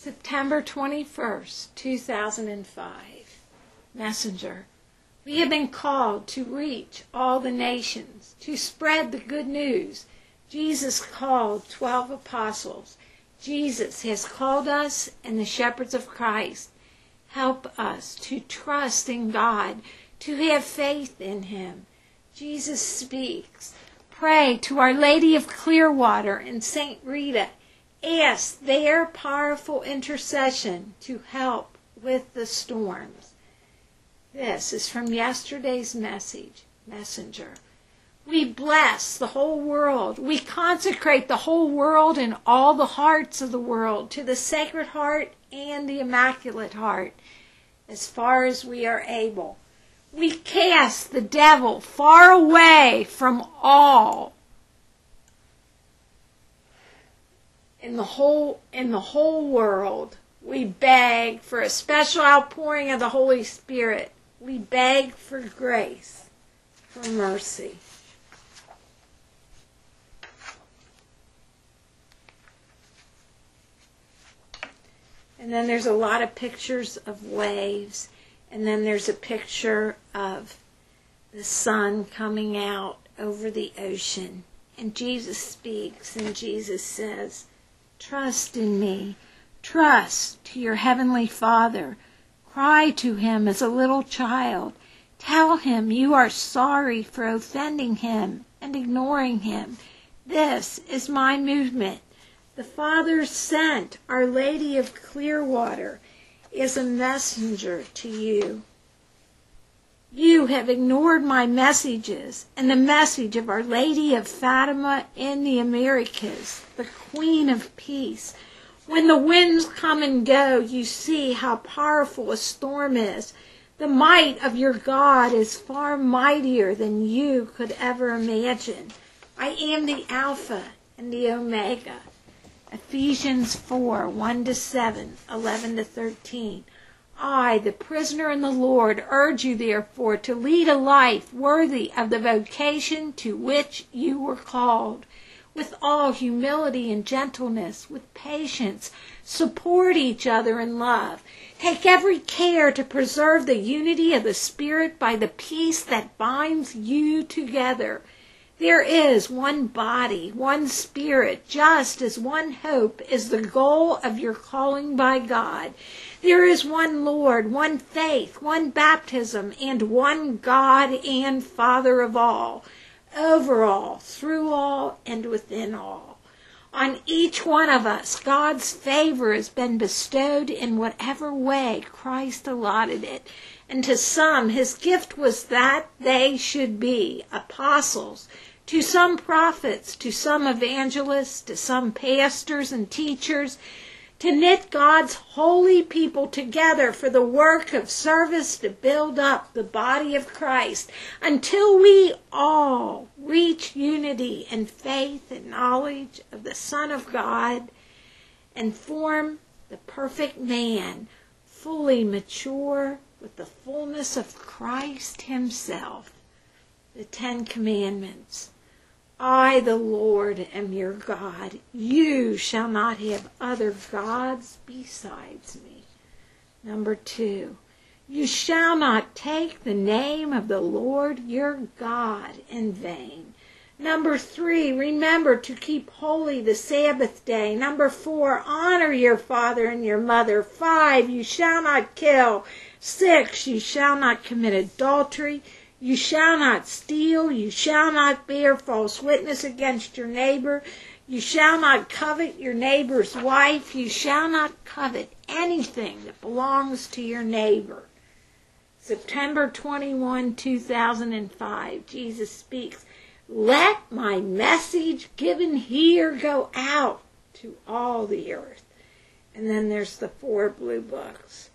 September 21st, 2005. Messenger. We have been called to reach all the nations, to spread the good news. Jesus called 12 apostles. Jesus has called us and the shepherds of Christ. Help us to trust in God, to have faith in Him. Jesus speaks. Pray to Our Lady of Clearwater and St. Rita. Ask their powerful intercession to help with the storms. This is from yesterday's messenger. We bless the whole world. We consecrate the whole world and all the hearts of the world to the Sacred Heart and the Immaculate Heart as far as we are able. We cast the devil far away from all. In the whole world, we beg for a special outpouring of the Holy Spirit. We beg for grace, for mercy. And then there's a lot of pictures of waves. And then there's a picture of the sun coming out over the ocean. And Jesus speaks, and Jesus says, trust in me. Trust to your heavenly Father. Cry to Him as a little child. Tell Him you are sorry for offending Him and ignoring Him. This is my movement. The Father sent Our Lady of Clearwater as a messenger to you. You have ignored my messages and the message of Our Lady of Fatima in the Americas, the Queen of Peace. When the winds come and go, you see how powerful a storm is. The might of your God is far mightier than you could ever imagine. I am the Alpha and the Omega. Ephesians 4, 1-7, 11-13. I, the prisoner in the Lord, urge you therefore to lead a life worthy of the vocation to which you were called, with all humility and gentleness, with patience. Support each other in love. Take every care to preserve the unity of the Spirit by the peace that binds you together. There is one body, one Spirit, just as one hope is the goal of your calling by God. There is one Lord, one faith, one baptism, and one God and Father of all, over all, through all, and within all. On each one of us, God's favor has been bestowed in whatever way Christ allotted it. And to some, His gift was that they should be apostles, to some prophets, to some evangelists, to some pastors and teachers, to knit God's holy people together for the work of service to build up the body of Christ until we all reach unity in faith and knowledge of the Son of God and form the perfect man, fully mature with the fullness of Christ Himself. The 10 Commandments. I, the Lord, am your God. You shall not have other gods besides me. Number 2, you shall not take the name of the Lord your God in vain. Number 3, remember to keep holy the Sabbath day. Number 4, honor your father and your mother. 5, you shall not kill. 6, you shall not commit adultery. You shall not steal. You shall not bear false witness against your neighbor. You shall not covet your neighbor's wife. You shall not covet anything that belongs to your neighbor. September 21, 2005, Jesus speaks. Let my message given here go out to all the earth. And then there's the 4 blue books.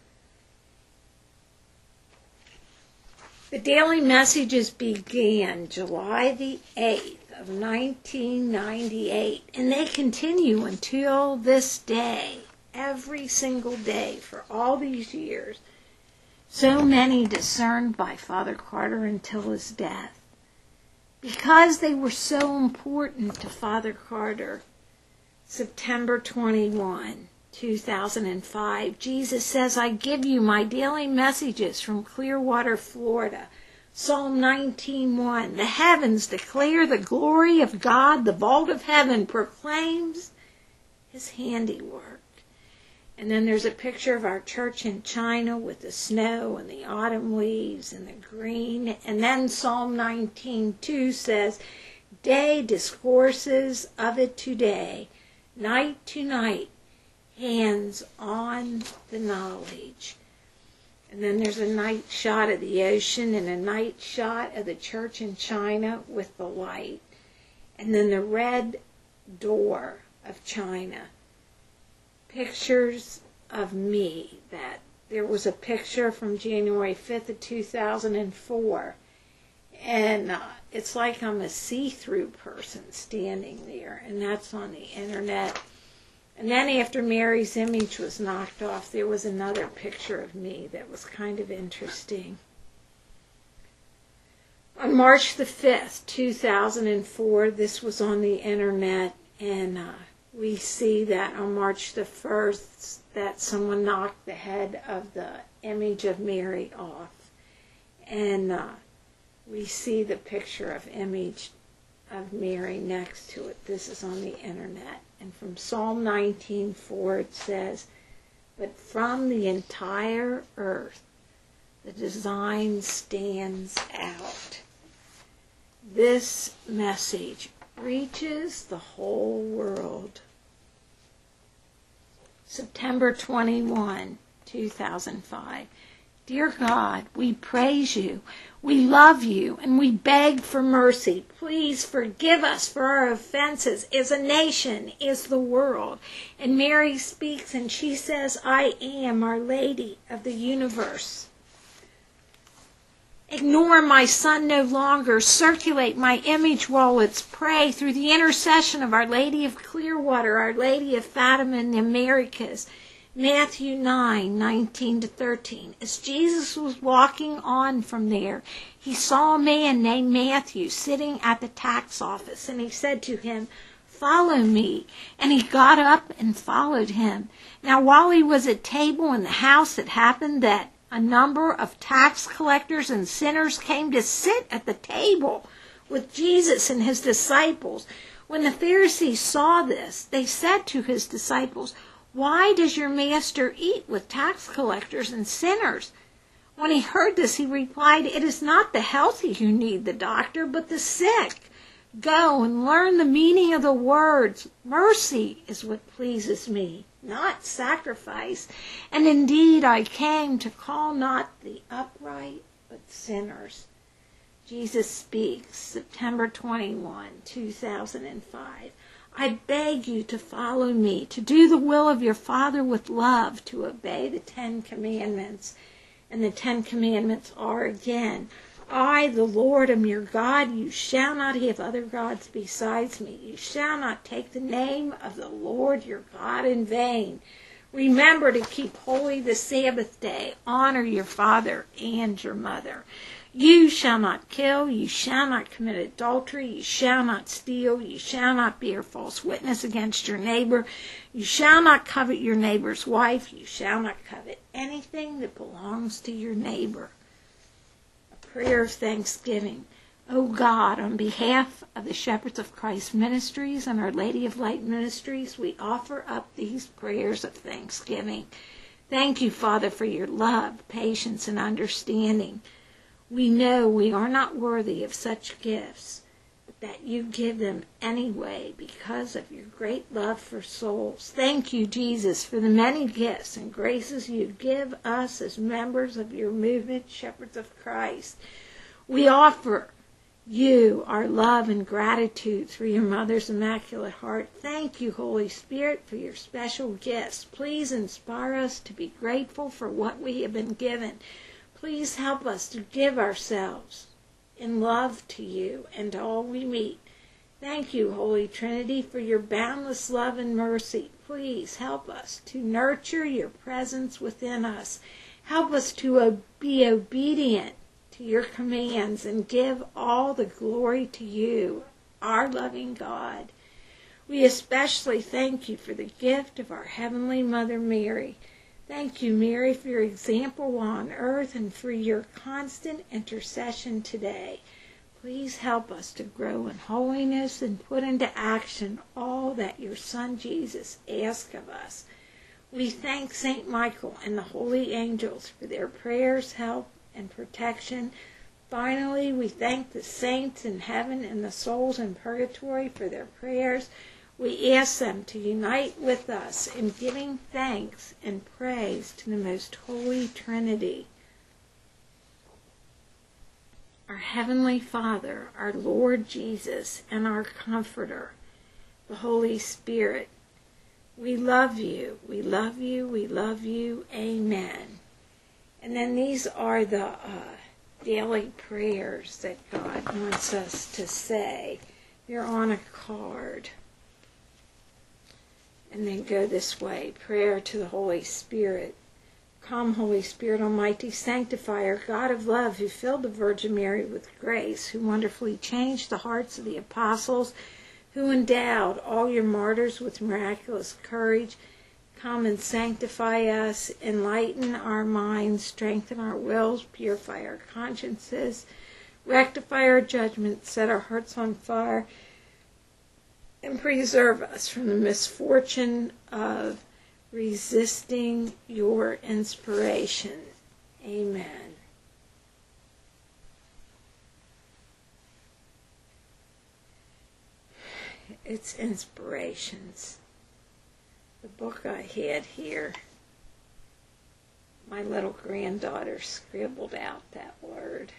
The daily messages began July the 8th of 1998, and they continue until this day, every single day for all these years. So many discerned by Father Carter until his death. Because they were so important to Father Carter, September 21, 2005. Jesus says, I give you my daily messages from Clearwater, Florida. Psalm 19:1. The heavens declare the glory of God. The vault of heaven proclaims his handiwork. And then there's a picture of our church in China with the snow and the autumn leaves and the green. And then Psalm 19:2 says, day discourses of it today, night to night, hands on the knowledge. And then there's a night shot of the ocean and a night shot of the church in China with the light. And then the red door of China. Pictures of me. That there was a picture from January 5th of 2004. And it's like I'm a see-through person standing there. And that's on the internet. And then after Mary's image was knocked off, there was another picture of me that was kind of interesting. On March the 5th, 2004, this was on the internet, and we see that on March the 1st that someone knocked the head of the image of Mary off. And we see the picture of image of Mary next to it. This is on the internet. And from Psalm 19:4 it says, but from the entire earth the design stands out. This message reaches the whole world. September 21, 2005. Dear God, we praise you, we love you, and we beg for mercy. Please forgive us for our offenses as a nation, as the world. And Mary speaks and she says, I am Our Lady of the universe. Ignore my son no longer. Circulate my image wallets. Pray through the intercession of Our Lady of Clearwater, Our Lady of Fatima in the Americas. Matthew 9:19-13. As Jesus was walking on from there, he saw a man named Matthew sitting at the tax office, and he said to him, follow me. And he got up and followed him. Now while he was at table in the house, it happened that a number of tax collectors and sinners came to sit at the table with Jesus and his disciples. When the Pharisees saw this, they said to his disciples, why does your master eat with tax collectors and sinners? When he heard this, he replied, it is not the healthy who need the doctor, but the sick. Go and learn the meaning of the words. Mercy is what pleases me, not sacrifice. And indeed I came to call not the upright, but sinners. Jesus speaks, September 21, 2005. I beg you to follow me, to do the will of your Father with love, to obey the 10 Commandments. And the 10 Commandments are again, I, the Lord, am your God. You shall not have other gods besides me. You shall not take the name of the Lord your God in vain. Remember to keep holy the Sabbath day. Honor your father and your mother. You shall not kill, you shall not commit adultery, you shall not steal, you shall not bear false witness against your neighbor, you shall not covet your neighbor's wife, you shall not covet anything that belongs to your neighbor. A prayer of thanksgiving. O God, on behalf of the Shepherds of Christ Ministries and Our Lady of Light Ministries, we offer up these prayers of thanksgiving. Thank you, Father, for your love, patience, and understanding. We know we are not worthy of such gifts, but that you give them anyway because of your great love for souls. Thank you, Jesus, for the many gifts and graces you give us as members of your movement, Shepherds of Christ. We offer you our love and gratitude through your Mother's Immaculate Heart. Thank you, Holy Spirit, for your special gifts. Please inspire us to be grateful for what we have been given. Please help us to give ourselves in love to you and to all we meet. Thank you, Holy Trinity, for your boundless love and mercy. Please help us to nurture your presence within us. Help us to be obedient to your commands and give all the glory to you, our loving God. We especially thank you for the gift of our Heavenly Mother Mary. Thank you, Mary, for your example on earth and for your constant intercession today. Please help us to grow in holiness and put into action all that your Son Jesus asks of us. We thank St. Michael and the holy angels for their prayers, help, and protection. Finally, we thank the saints in heaven and the souls in purgatory for their prayers. We ask them to unite with us in giving thanks and praise to the most holy Trinity. Our Heavenly Father, our Lord Jesus, and our Comforter, the Holy Spirit, we love you, we love you, we love you. Amen. And then these are the daily prayers that God wants us to say. They're on a card. And then go this way. Prayer to the Holy Spirit. Come, Holy Spirit Almighty, Sanctifier, God of love, who filled the Virgin Mary with grace, who wonderfully changed the hearts of the apostles, who endowed all your martyrs with miraculous courage. Come and sanctify us, enlighten our minds, strengthen our wills, purify our consciences, rectify our judgments, set our hearts on fire, and preserve us from the misfortune of resisting your inspiration. Amen. It's inspirations. The book I had here, my little granddaughter scribbled out that word.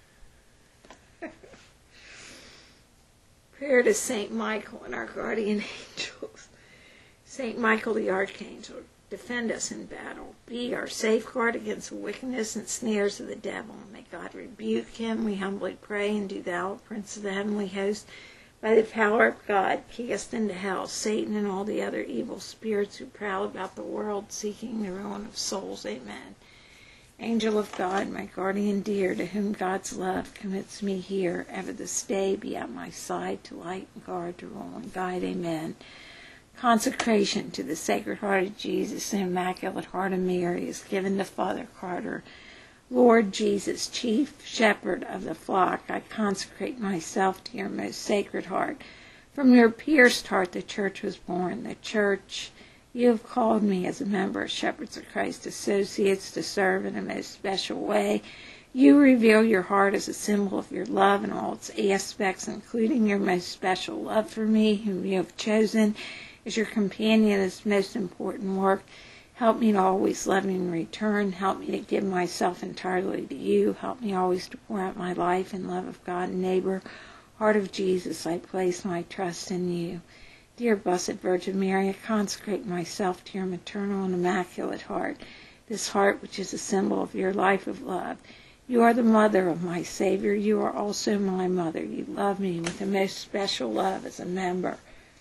Prayer to St. Michael and our guardian angels. St. Michael the Archangel, defend us in battle. Be our safeguard against the wickedness and snares of the devil. May God rebuke him, we humbly pray, and do thou, Prince of the heavenly host, by the power of God, cast into hell Satan and all the other evil spirits who prowl about the world seeking the ruin of souls. Amen. Angel of God, my guardian dear, to whom God's love commits me here, ever this day be at my side to light and guard, to rule and guide. Amen. Consecration to the Sacred Heart of Jesus and Immaculate Heart of Mary is given to Father Carter. Lord Jesus, chief shepherd of the flock, I consecrate myself to your most sacred heart. From your pierced heart the church was born. The church, you have called me as a member of Shepherds of Christ Associates to serve in a most special way. You reveal your heart as a symbol of your love in all its aspects, including your most special love for me, whom you have chosen as your companion in this most important work. Help me to always love you in return. Help me to give myself entirely to you. Help me always to pour out my life in love of God and neighbor. Heart of Jesus, I place my trust in you. Dear Blessed Virgin Mary, I consecrate myself to your maternal and immaculate heart, this heart which is a symbol of your life of love. You are the mother of my Savior. You are also my mother. You love me with the most special love as a member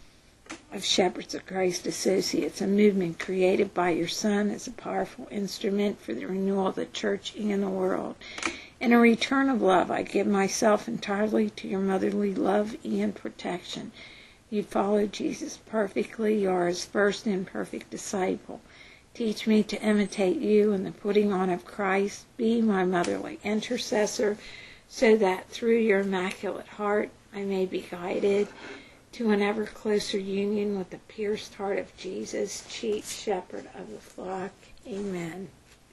of Shepherds of Christ Associates, a movement created by your Son as a powerful instrument for the renewal of the church and the world. In a return of love, I give myself entirely to your motherly love and protection. You follow Jesus perfectly. You are his first and perfect disciple. Teach me to imitate you in the putting on of Christ. Be my motherly intercessor, so that through your immaculate heart I may be guided to an ever closer union with the pierced heart of Jesus, chief shepherd of the flock. Amen.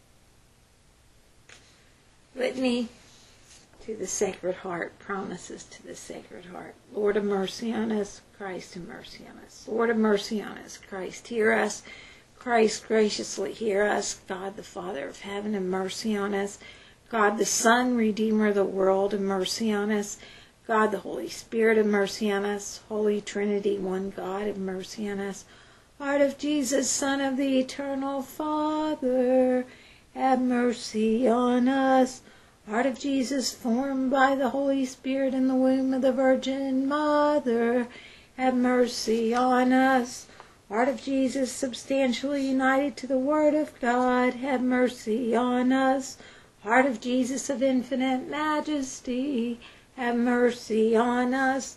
Litany to the Sacred Heart, promises to the Sacred Heart. Lord, have mercy on us. Christ, have mercy on us. Lord, have mercy on us. Christ, hear us. Christ, graciously hear us. God, the Father of heaven, have mercy on us. God, the Son, Redeemer of the world, have mercy on us. God, the Holy Spirit, have mercy on us. Holy Trinity, one God, have mercy on us. Heart of Jesus, Son of the Eternal Father, have mercy on us. Heart of Jesus, formed by the Holy Spirit in the womb of the Virgin Mother, have mercy on us. Heart of Jesus, substantially united to the Word of God, have mercy on us. Heart of Jesus of infinite majesty, have mercy on us.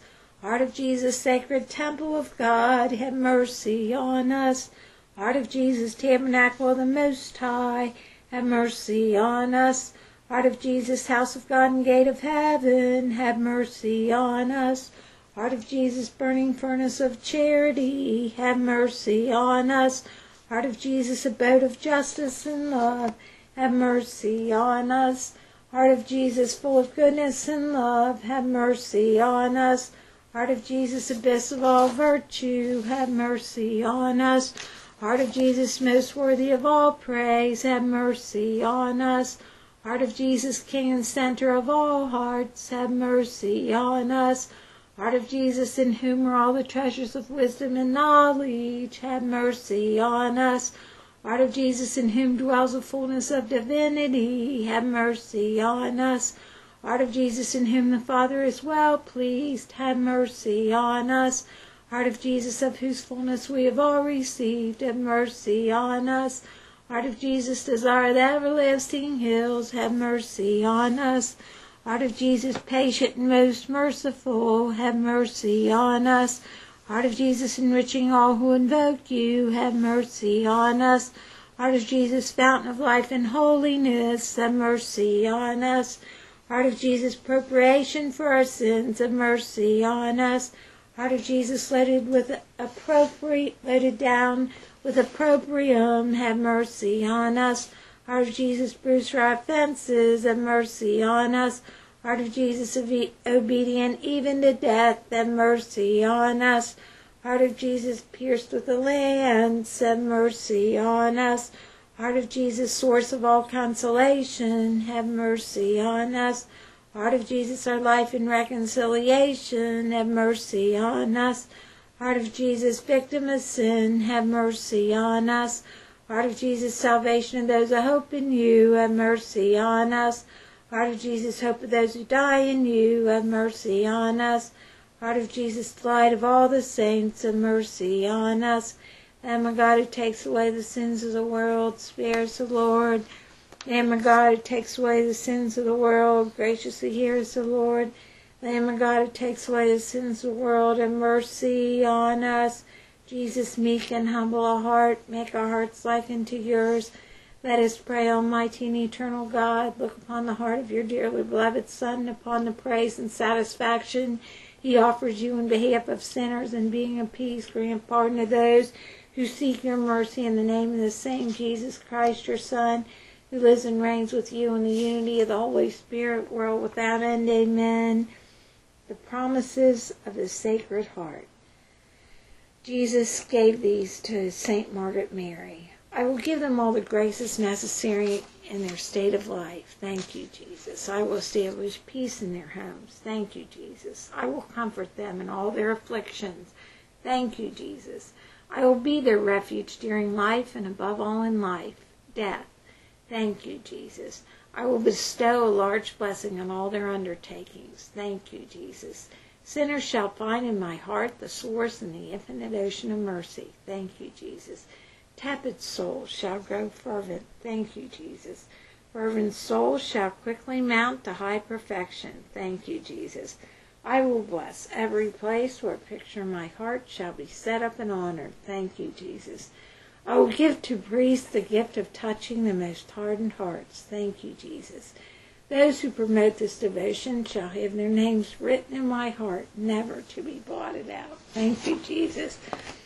Heart of Jesus, sacred temple of God, have mercy on us. Heart of Jesus, tabernacle of the Most High, have mercy on us. Heart of Jesus, house of God and gate of heaven, have mercy on us. Heart of Jesus, burning furnace of charity, have mercy on us. Heart of Jesus, abode of justice and love, have mercy on us. Heart of Jesus, full of goodness and love, have mercy on us. Heart of Jesus, abyss of all virtue, have mercy on us. Heart of Jesus, most worthy of all praise, have mercy on us. Heart of Jesus, King and center of all hearts, have mercy on us. Heart of Jesus, in whom are all the treasures of wisdom and knowledge, have mercy on us. Heart of Jesus, in whom dwells the fullness of divinity, have mercy on us. Heart of Jesus, in whom the Father is well pleased, have mercy on us. Heart of Jesus, of whose fullness we have all received, have mercy on us. Heart of Jesus, desire of the everlasting hills, have mercy on us. Heart of Jesus, patient and most merciful, have mercy on us. Heart of Jesus, enriching all who invoke you, have mercy on us. Heart of Jesus, fountain of life and holiness, have mercy on us. Heart of Jesus, propitiation for our sins, have mercy on us. Heart of Jesus, loaded down with opprobrium, have mercy on us. Heart of Jesus, bruised for our offenses, have mercy on us. Heart of Jesus, obedient even to death, have mercy on us. Heart of Jesus, pierced with the lance, have mercy on us. Heart of Jesus, source of all consolation, have mercy on us. Heart of Jesus, our life in reconciliation, have mercy on us. Heart of Jesus, victim of sin, have mercy on us. Heart of Jesus, salvation of those who hope in you, have mercy on us. Heart of Jesus, hope of those who die in you, have mercy on us. Heart of Jesus, light of all the saints, have mercy on us. Lamb of God, who takes away the sins of the world, spare us, O Lord. Lamb of God, who takes away the sins of the world, graciously hear us, O Lord. Lamb of God, who takes away the sins of the world, have mercy on us. Jesus, meek and humble of heart, make our hearts like unto yours. Let us pray, Almighty and eternal God, look upon the heart of your dearly beloved Son, and upon the praise and satisfaction he offers you in behalf of sinners, and being of peace, grant pardon to those who seek your mercy in the name of the same Jesus Christ, your Son, who lives and reigns with you in the unity of the Holy Spirit, world without end. Amen. The promises of the Sacred Heart. Jesus gave these to St. Margaret Mary. I will give them all the graces necessary in their state of life. Thank you, Jesus. I will establish peace in their homes. Thank you, Jesus. I will comfort them in all their afflictions. Thank you, Jesus. I will be their refuge during life, and above all in death. Thank you, Jesus. I will bestow a large blessing on all their undertakings. Thank you, Jesus. Sinners shall find in my heart the source and the infinite ocean of mercy. Thank you, Jesus. Tepid souls shall grow fervent. Thank you, Jesus. Fervent souls shall quickly mount to high perfection. Thank you, Jesus. I will bless every place where a picture of my heart shall be set up and honored. Thank you, Jesus. I will give to priests the gift of touching the most hardened hearts. Thank you, Jesus. Those who promote this devotion shall have their names written in my heart, never to be blotted out. Thank you, Jesus.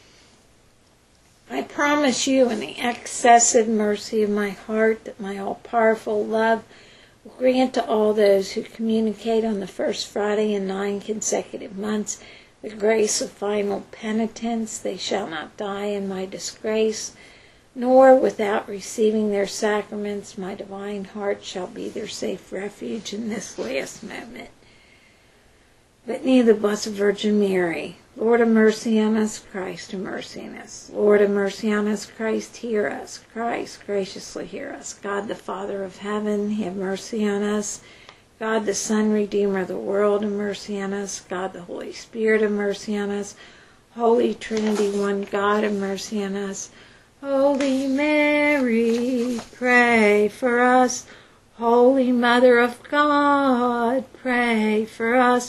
I promise you in the excessive mercy of my heart that my all-powerful love will grant to all those who communicate on the first Friday in 9 consecutive months the grace of final penitence. They shall not die in my disgrace, nor without receiving their sacraments my divine heart shall be their safe refuge in this last moment. Litany of the Blessed Virgin Mary. Lord, have mercy on us. Christ, have mercy on us. Lord, have mercy on us. Christ, hear us. Christ, graciously hear us. God, the Father of heaven, have mercy on us. God, the Son, Redeemer of the world, have mercy on us. God, the Holy Spirit, have mercy on us. Holy Trinity, one God, have mercy on us. Holy Mary, pray for us. Holy Mother of God, pray for us.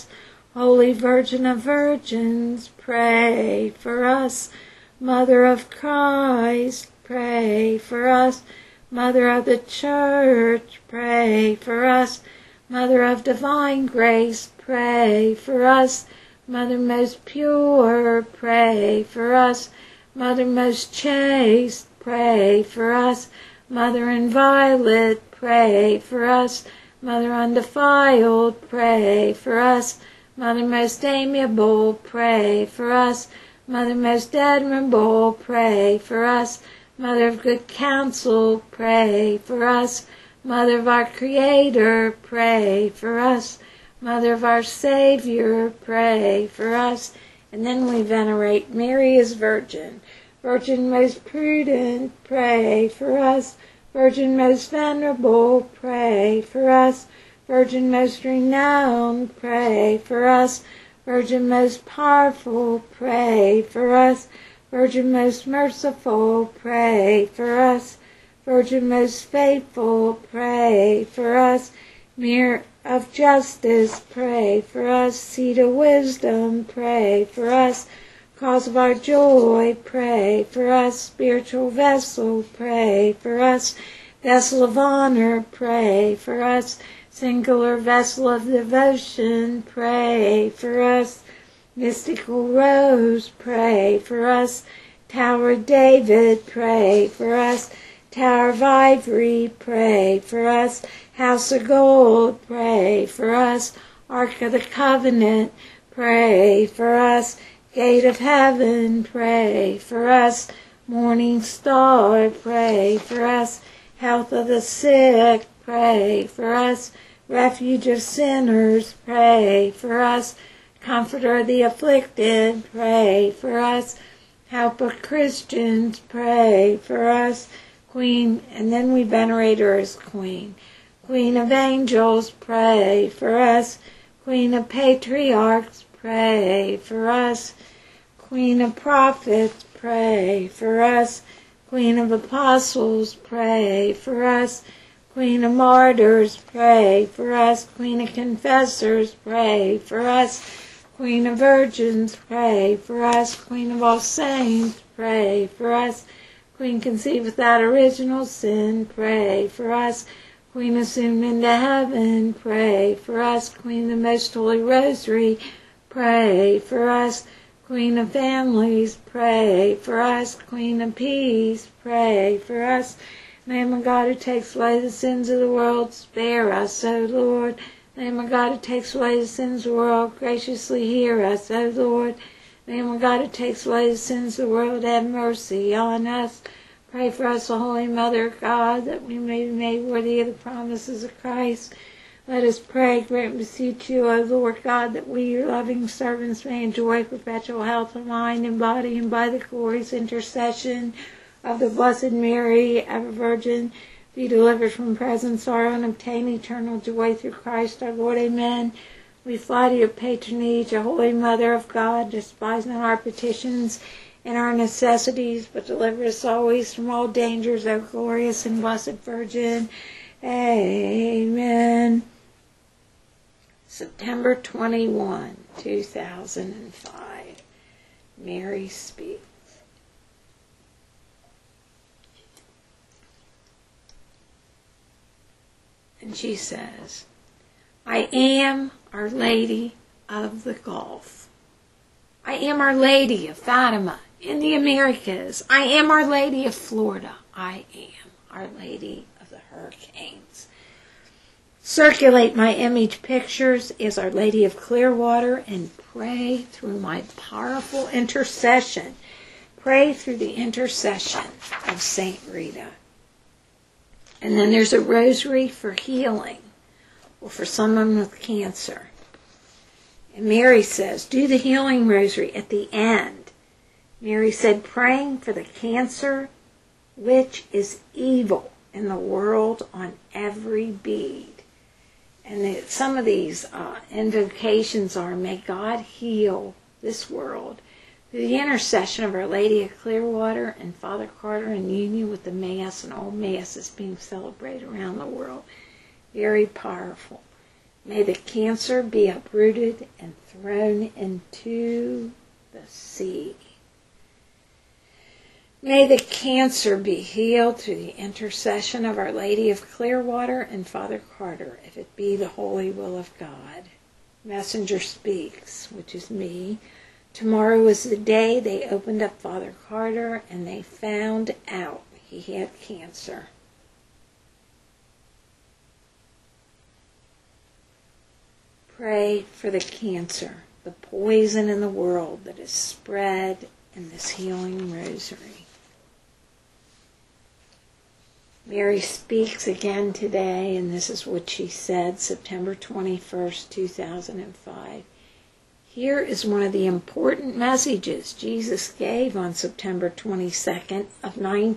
Holy Virgin of Virgins, pray for us. Mother of Christ, pray for us. Mother of the Church, pray for us. Mother of divine grace, pray for us. Mother most pure, pray for us. Mother most chaste, pray for us. Mother inviolate, pray for us. Mother undefiled, pray for us. Mother most amiable, pray for us. Mother most admirable, pray for us. Mother of good counsel, pray for us. Mother of our Creator, pray for us. Mother of our Savior, pray for us. And then we venerate Mary as Virgin. Virgin most prudent, pray for us. Virgin most venerable, pray for us. Virgin most renowned, pray for us. Virgin most powerful, pray for us. Virgin most merciful, pray for us. Virgin most faithful, pray for us. Mirror of justice, pray for us. Seat of wisdom, pray for us. Cause of our joy, pray for us. Spiritual vessel, pray for us. Vessel of honor, pray for us. Singular vessel of devotion, pray for us. Mystical rose, pray for us. Tower of David, pray for us. Tower of ivory, pray for us. House of gold, pray for us. Ark of the covenant, pray for us. Gate of heaven, pray for us. Morning star, pray for us. Health of the sick, pray for us. Refuge of sinners, pray for us. Comforter of the afflicted, pray for us. Help of Christians, pray for us. Queen, and then we venerate her as Queen. Queen of angels, pray for us. Queen of patriarchs, pray for us. Queen of prophets, pray for us. Queen of apostles, pray for us. Queen of martyrs, pray for us. Queen of confessors, pray for us. Queen of virgins, pray for us. Queen of all saints, pray for us. Queen conceived without original sin, pray for us. Queen assumed into heaven, pray for us. Queen of the most holy rosary, pray for us. Queen of families, pray for us. Queen of peace, pray for us. Lamb of God who takes away the sins of the world, spare us, O Lord. Lamb of God who takes away the sins of the world, graciously hear us, O Lord. Lamb of God who takes away the sins of the world, have mercy on us. Pray for us, O Holy Mother of God, that we may be made worthy of the promises of Christ. Let us pray, grant and beseech you, O Lord God, that we, your loving servants, may enjoy perpetual health of mind and body, and by the glorious intercession of the Blessed Mary, ever Virgin, be delivered from present sorrow and obtain eternal joy through Christ our Lord. Amen. We fly to your patronage, O Holy Mother of God, despise not our petitions and our necessities, but deliver us always from all dangers, O glorious and blessed Virgin. Amen. September 21, 2005. Mary speaks. And she says, I am Our Lady of the Gulf. I am Our Lady of Fatima in the Americas. I am Our Lady of Florida. I am Our Lady of the Hurricanes. Circulate my image pictures as Our Lady of Clearwater and pray through my powerful intercession. Pray through the intercession of Saint Rita. And then there's a rosary for healing, or for someone with cancer. And Mary says, do the healing rosary at the end. Mary said, praying for the cancer which is evil in the world on every bead. And some of these invocations are, may God heal this world through the intercession of Our Lady of Clearwater and Father Carter in union with the Mass and all Masses being celebrated around the world. Very powerful. May the cancer be uprooted and thrown into the sea. May the cancer be healed through the intercession of Our Lady of Clearwater and Father Carter, if it be the holy will of God. Messenger speaks, which is me. Tomorrow was the day they opened up Father Carter and they found out he had cancer. Pray for the cancer, the poison in the world that is spread in this healing rosary. Mary speaks again today, and this is what she said, September 21st, 2005. Here is one of the important messages Jesus gave on September 22nd of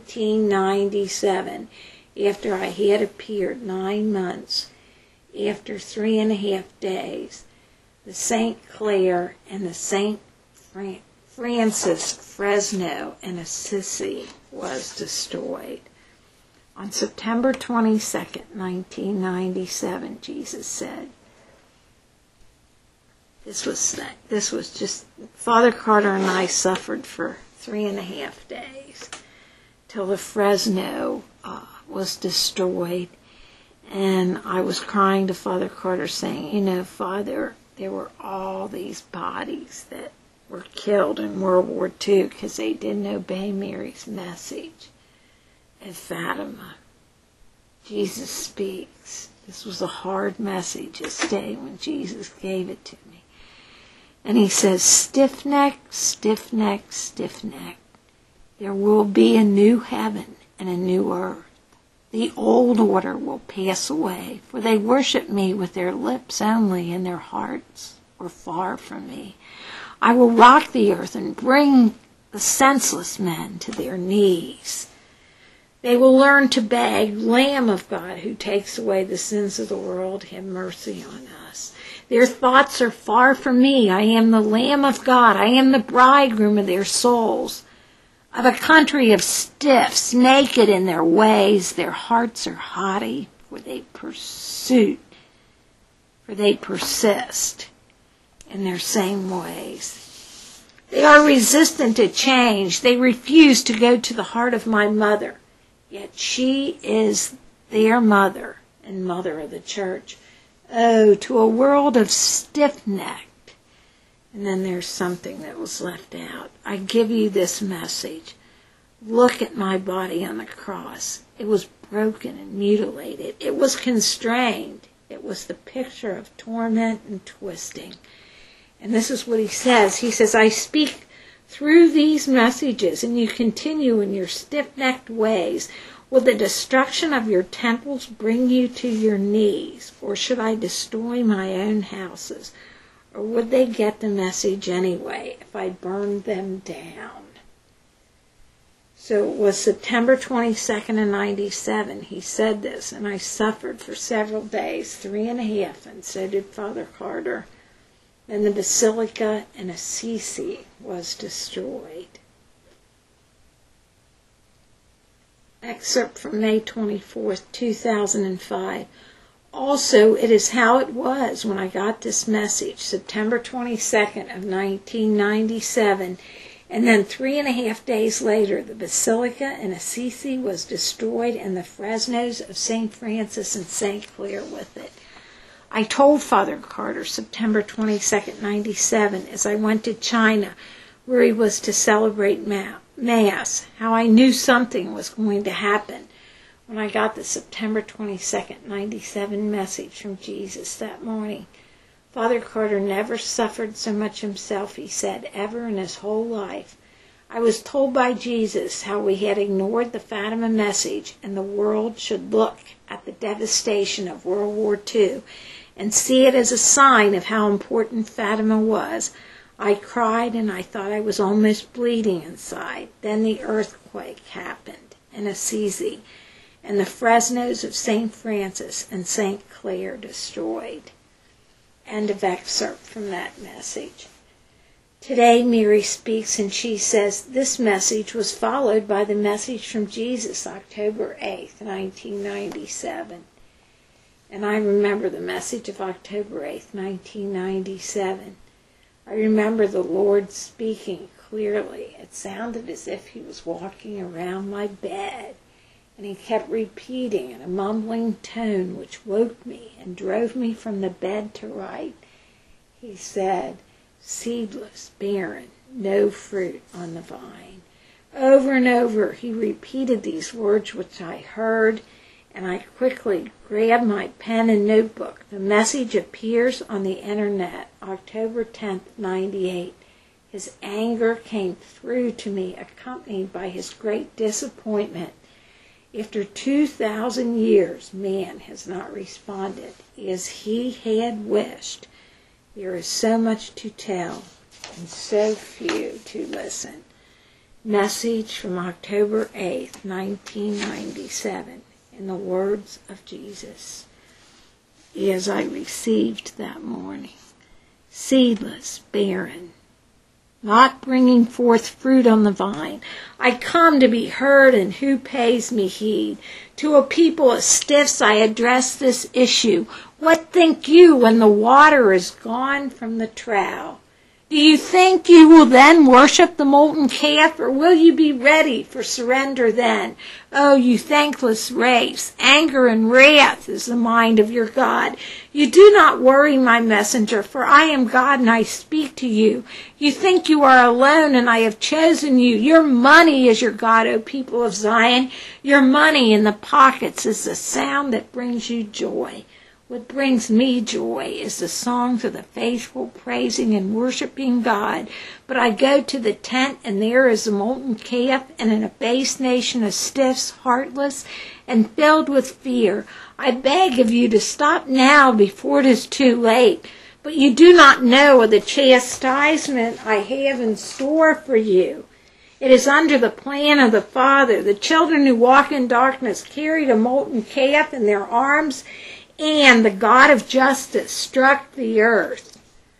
1997, after I had appeared 9 months, after 3.5 days. The St. Clare and the St. Francis Fresno in Assisi was destroyed. On September 22nd, 1997, Jesus said, this was just, Father Carter and I suffered for 3.5 days till the Fresno was destroyed. And I was crying to Father Carter saying, you know, Father, there were all these bodies that were killed in World War II because they didn't obey Mary's message at Fatima. Jesus speaks. This was a hard message this day when Jesus gave it to me. And he says, stiff neck, stiff neck, stiff neck. There will be a new heaven and a new earth. The old order will pass away, for they worship me with their lips only, and their hearts were far from me. I will rock the earth and bring the senseless men to their knees. They will learn to beg, Lamb of God, who takes away the sins of the world, have mercy on us. Their thoughts are far from me. I am the Lamb of God. I am the bridegroom of their souls. Of a country of stiffs, naked in their ways, their hearts are haughty, for they persist in their same ways. They are resistant to change. They refuse to go to the heart of my mother. Yet she is their mother and mother of the church. Oh, to a world of stiff-necked. And then there's something that was left out. I give you this message. Look at my body on the cross. It was broken and mutilated. It was constrained. It was the picture of torment and twisting. And this is what he says. He says, I speak through these messages, and you continue in your stiff-necked ways. Will the destruction of your temples bring you to your knees? Or should I destroy my own houses? Or would they get the message anyway if I burned them down? So it was September 22nd of 97. He said this, and I suffered for several days, 3.5, and so did Father Carter. And the Basilica in Assisi was destroyed. Excerpt from May 24th, 2005. Also, it is how it was when I got this message, September 22nd of 1997, and then 3.5 days later, the Basilica in Assisi was destroyed and the Fresnos of St. Francis and St. Clare with it. I told Father Carter September 22nd, 97, as I went to China, where he was to celebrate Mass, how I knew something was going to happen when I got the September 22nd, 97 message from Jesus that morning. Father Carter never suffered so much himself, he said, ever in his whole life. I was told by Jesus how we had ignored the Fatima message and the world should look at the devastation of World War II and see it as a sign of how important Fatima was. I cried and I thought I was almost bleeding inside. Then the earthquake happened in Assisi and the Fresnos of St. Francis and St. Clare destroyed. End of excerpt from that message. Today Mary speaks and she says this message was followed by the message from Jesus October 8th, 1997. And I remember the message of October 8th, 1997. I remember the Lord speaking clearly. It sounded as if he was walking around my bed, and he kept repeating in a mumbling tone which woke me and drove me from the bed to right. He said, "Seedless, barren, no fruit on the vine." Over and over he repeated these words which I heard, and I quickly grabbed my pen and notebook. The message appears on the internet, October 10th, 98. His anger came through to me, accompanied by his great disappointment. After 2,000 years, man has not responded as he had wished. There is so much to tell and so few to listen. Message from October 8th, 1997, in the words of Jesus, as I received that morning. Seedless, barren, not bringing forth fruit on the vine. I come to be heard, and who pays me heed? To a people of stiffs I address this issue. What think you when the water is gone from the trough? Do you think you will then worship the molten calf, or will you be ready for surrender then? Oh, you thankless race, anger and wrath is the mind of your God. You do not worry, my messenger, for I am God and I speak to you. You think you are alone and I have chosen you. Your money is your God, O people of Zion. Your money in the pockets is the sound that brings you joy. What brings me joy is the songs of the faithful praising and worshiping God. But I go to the tent, and there is a molten calf, and in a base nation of stiffs, heartless, and filled with fear. I beg of you to stop now before it is too late. But you do not know of the chastisement I have in store for you. It is under the plan of the Father. The children who walk in darkness carried a molten calf in their arms, and the God of justice struck the earth.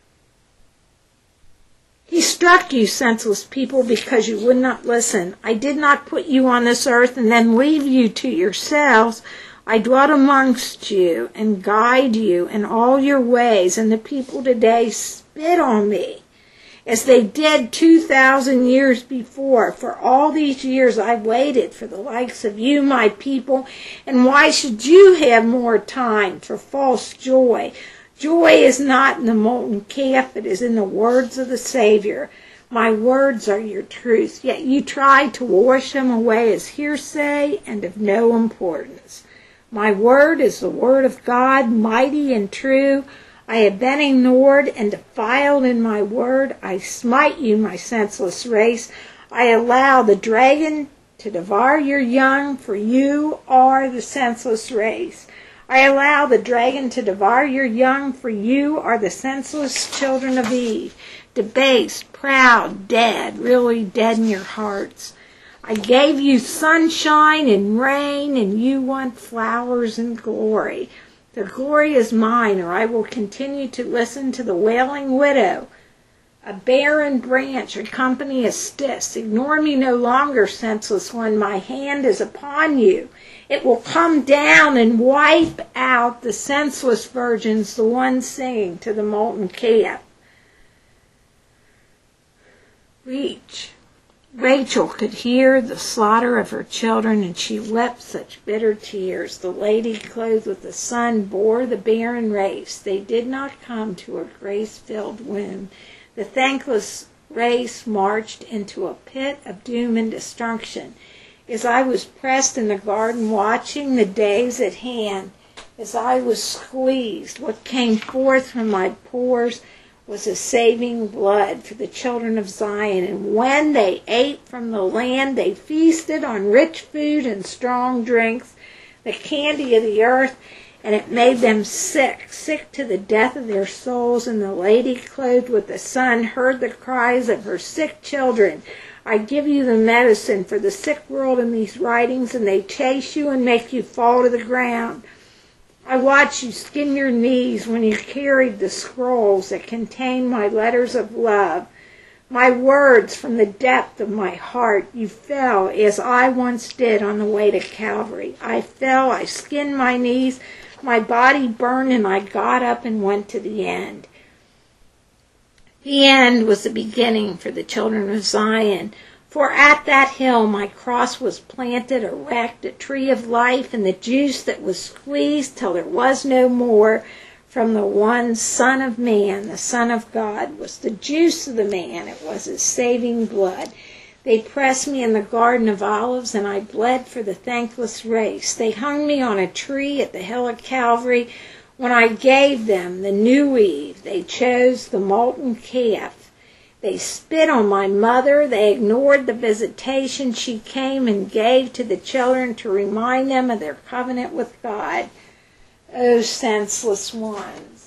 He struck you, senseless people, because you would not listen. I did not put you on this earth and then leave you to yourselves. I dwelt amongst you and guide you in all your ways, and the people today spit on me, as they did 2,000 years before. For all these years I waited for the likes of you, my people, and why should you have more time for false joy? Joy is not in the molten calf, it is in the words of the Savior. My words are your truth, yet you try to wash them away as hearsay and of no importance. My word is the word of God, mighty and true. I have been ignored and defiled in my word. I smite you, my senseless race. I allow the dragon to devour your young, for you are the senseless race. I allow the dragon to devour your young, for you are the senseless children of Eve. Debased, proud, dead, really dead in your hearts. I gave you sunshine and rain, and you want flowers and glory. The glory is mine, or I will continue to listen to the wailing widow. A barren branch, a company of stiffs. Ignore me no longer, senseless one. My hand is upon you. It will come down and wipe out the senseless virgins, the ones singing to the molten calf. Reach. Rachel could hear the slaughter of her children, and she wept such bitter tears. The lady clothed with the sun bore the barren race. They did not come to a grace-filled womb. The thankless race marched into a pit of doom and destruction. As I was pressed in the garden watching the days at hand, as I was squeezed, what came forth from my pores was a saving blood for the children of Zion. And when they ate from the land, they feasted on rich food and strong drinks, the candy of the earth, and it made them sick to the death of their souls. And the lady clothed with the sun heard the cries of her sick children. I give you the medicine for the sick world in these writings, and they chase you and make you fall to the ground. I watched you skin your knees when you carried the scrolls that contain my letters of love, my words from the depth of my heart. You fell as I once did on the way to Calvary. I fell, I skinned my knees, my body burned, and I got up and went to the end. The end was the beginning for the children of Zion. For at that hill my cross was planted, erect, a tree of life, and the juice that was squeezed till there was no more from the one Son of Man, the Son of God, was the juice of the man. It was his saving blood. They pressed me in the Garden of Olives, and I bled for the thankless race. They hung me on a tree at the hill of Calvary. When I gave them the new Eve, they chose the molten calf. They spit on my mother. They ignored the visitation she came and gave to the children to remind them of their covenant with God. Oh, senseless ones.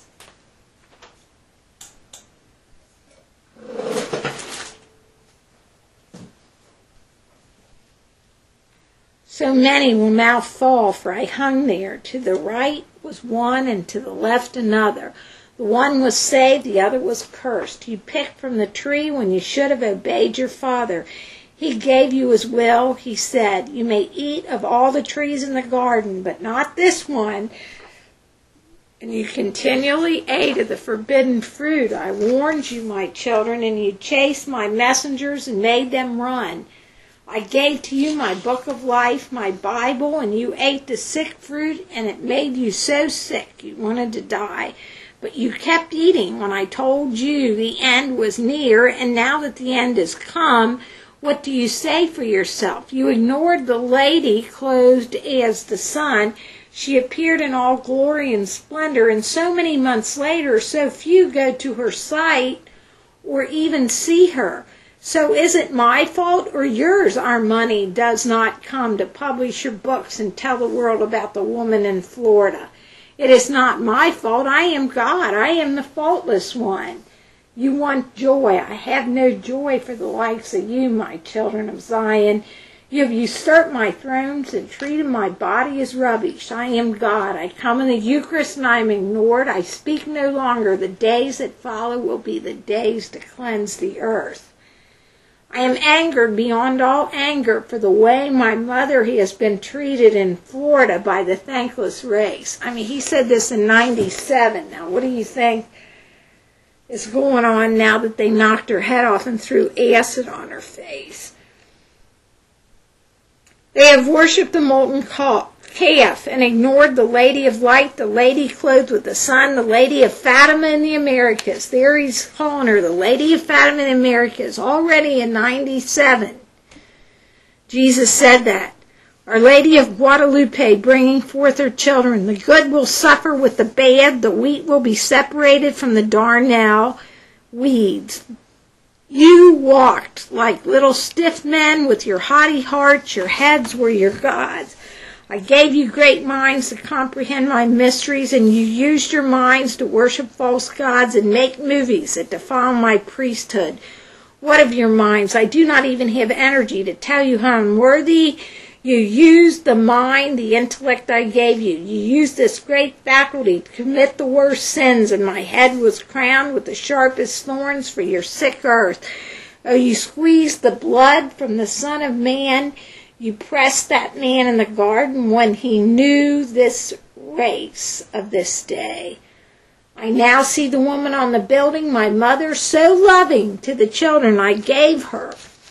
So many will now fall, for I hung there. To the right was one, and to the left another. The one was saved, the other was cursed. You picked from the tree when you should have obeyed your father. He gave you his will. He said, you may eat of all the trees in the garden, but not this one. And you continually ate of the forbidden fruit. I warned you, my children, and you chased my messengers and made them run. I gave to you my book of life, my Bible, and you ate the sick fruit, and it made you so sick you wanted to die. But you kept eating when I told you the end was near, and now that the end has come, what do you say for yourself? You ignored the lady clothed as the sun. She appeared in all glory and splendor, and so many months later, so few go to her sight or even see her. So is it my fault or yours our money does not come to publish your books and tell the world about the woman in Florida? It is not my fault. I am God. I am the faultless one. You want joy. I have no joy for the likes of you, my children of Zion. You have usurped my thrones and treated my body as rubbish. I am God. I come in the Eucharist and I am ignored. I speak no longer. The days that follow will be the days to cleanse the earth. I am angered beyond all anger for the way my mother has been treated in Florida by the thankless race. I mean, he said this in 97. Now, what do you think is going on now that they knocked her head off and threw acid on her face? They have worshipped the molten calf and ignored the Lady of Light, the lady clothed with the sun, the Lady of Fatima in the Americas. There he's calling her the Lady of Fatima in the Americas, already in 97. Jesus said that. Our Lady of Guadalupe bringing forth her children. The good will suffer with the bad. The wheat will be separated from the darnel weeds. You walked like little stiff men with your haughty hearts. Your heads were your gods. I gave you great minds to comprehend my mysteries, and you used your minds to worship false gods and make movies that defile my priesthood. What of your minds? I do not even have energy to tell you how unworthy. You used the mind, the intellect I gave you. You used this great faculty to commit the worst sins, and my head was crowned with the sharpest thorns for your sick earth. Oh, you squeezed the blood from the Son of Man. You pressed that man in the garden when he knew this race of this day. I now see the woman on the building, my mother, so loving to the children I gave her.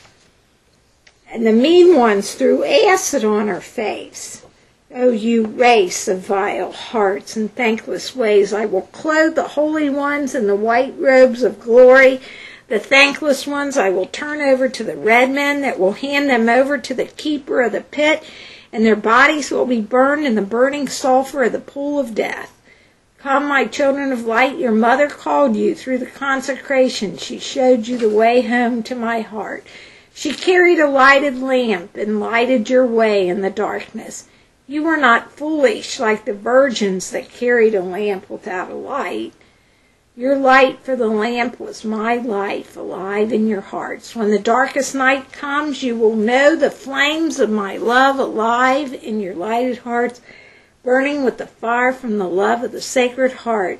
And the mean ones threw acid on her face. Oh, you race of vile hearts and thankless ways, I will clothe the holy ones in the white robes of glory. The thankless ones I will turn over to the red men that will hand them over to the keeper of the pit, and their bodies will be burned in the burning sulfur of the pool of death. Come, my children of light, your mother called you through the consecration. She showed you the way home to my heart. She carried a lighted lamp and lighted your way in the darkness. You were not foolish like the virgins that carried a lamp without a light. Your light for the lamp was my life, alive in your hearts. When the darkest night comes, you will know the flames of my love alive in your lighted hearts, burning with the fire from the love of the Sacred Heart.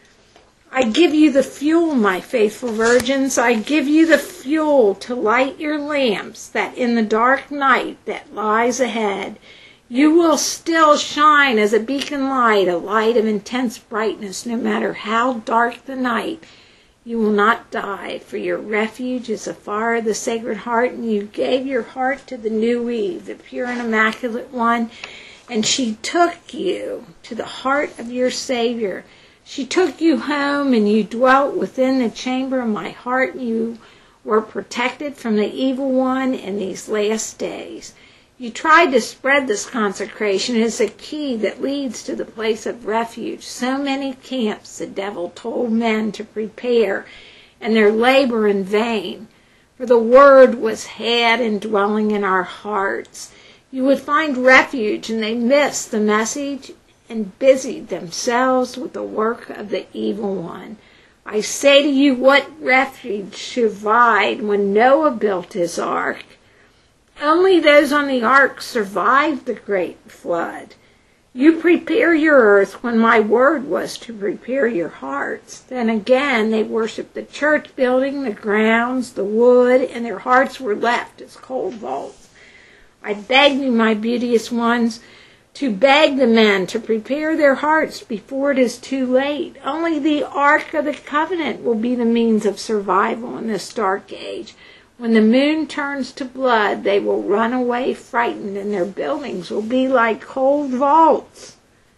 I give you the fuel, my faithful virgins. I give you the fuel to light your lamps, that in the dark night that lies ahead, You will still shine as a beacon light, a light of intense brightness, no matter how dark the night. You will not die, for your refuge is the fire of the Sacred Heart, and you gave your heart to the new Eve, the pure and immaculate one, and she took you to the heart of your Savior. She took you home, and you dwelt within the chamber of my heart, and you were protected from the evil one in these last days. You tried to spread this consecration as a key that leads to the place of refuge. So many camps the devil told men to prepare, and their labor in vain. For the word was had and dwelling in our hearts. You would find refuge, and they missed the message and busied themselves with the work of the evil one. I say to you, what refuge survived when Noah built his ark? Only those on the ark survived the great flood. You prepare your earth when my word was to prepare your hearts. Then again they worshipped the church building, the grounds, the wood, and their hearts were left as cold vaults. I beg you, my beauteous ones, to beg the men to prepare their hearts before it is too late. Only the Ark of the Covenant will be the means of survival in this dark age. When the moon turns to blood, they will run away frightened, and their buildings will be like cold vaults.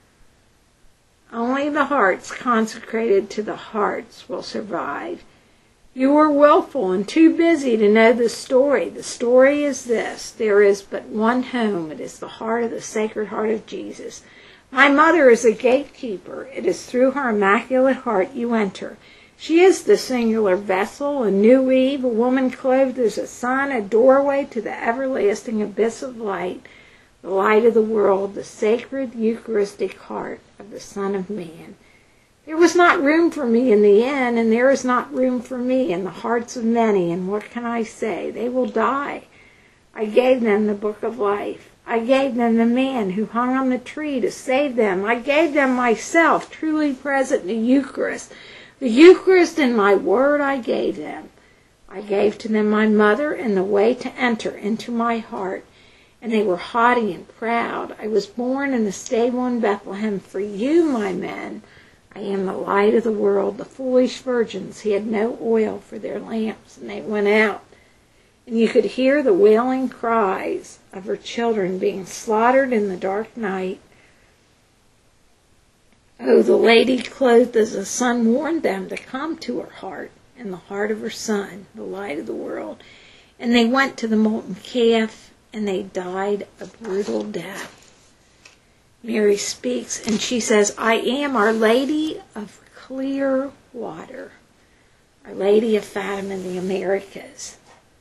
Only the hearts consecrated to the hearts will survive. You are willful and too busy to know the story. The story is this: there is but one home. It is the heart of the Sacred Heart of Jesus. My mother is a gatekeeper. It is through her immaculate heart you enter. She is the singular vessel, a new Eve, a woman clothed as a sun, a doorway to the everlasting abyss of light, the light of the world, the sacred Eucharistic heart of the Son of Man. There was not room for me in the inn, and there is not room for me in the hearts of many, and what can I say? They will die. I gave them the book of life. I gave them the man who hung on the tree to save them. I gave them myself, truly present in the Eucharist. The Eucharist and my word I gave them. I gave to them my mother and the way to enter into my heart, and they were haughty and proud. I was born in the stable in Bethlehem for you, my men. I am the light of the world. The foolish virgins had no oil for their lamps, and they went out. And you could hear the wailing cries of her children being slaughtered in the dark night. Oh, the lady clothed as the sun warned them to come to her heart, and the heart of her Son, the light of the world. And they went to the molten calf, and they died a brutal death. Mary speaks, and she says, I am Our Lady of Clear Water, Our Lady of Fatima in the Americas.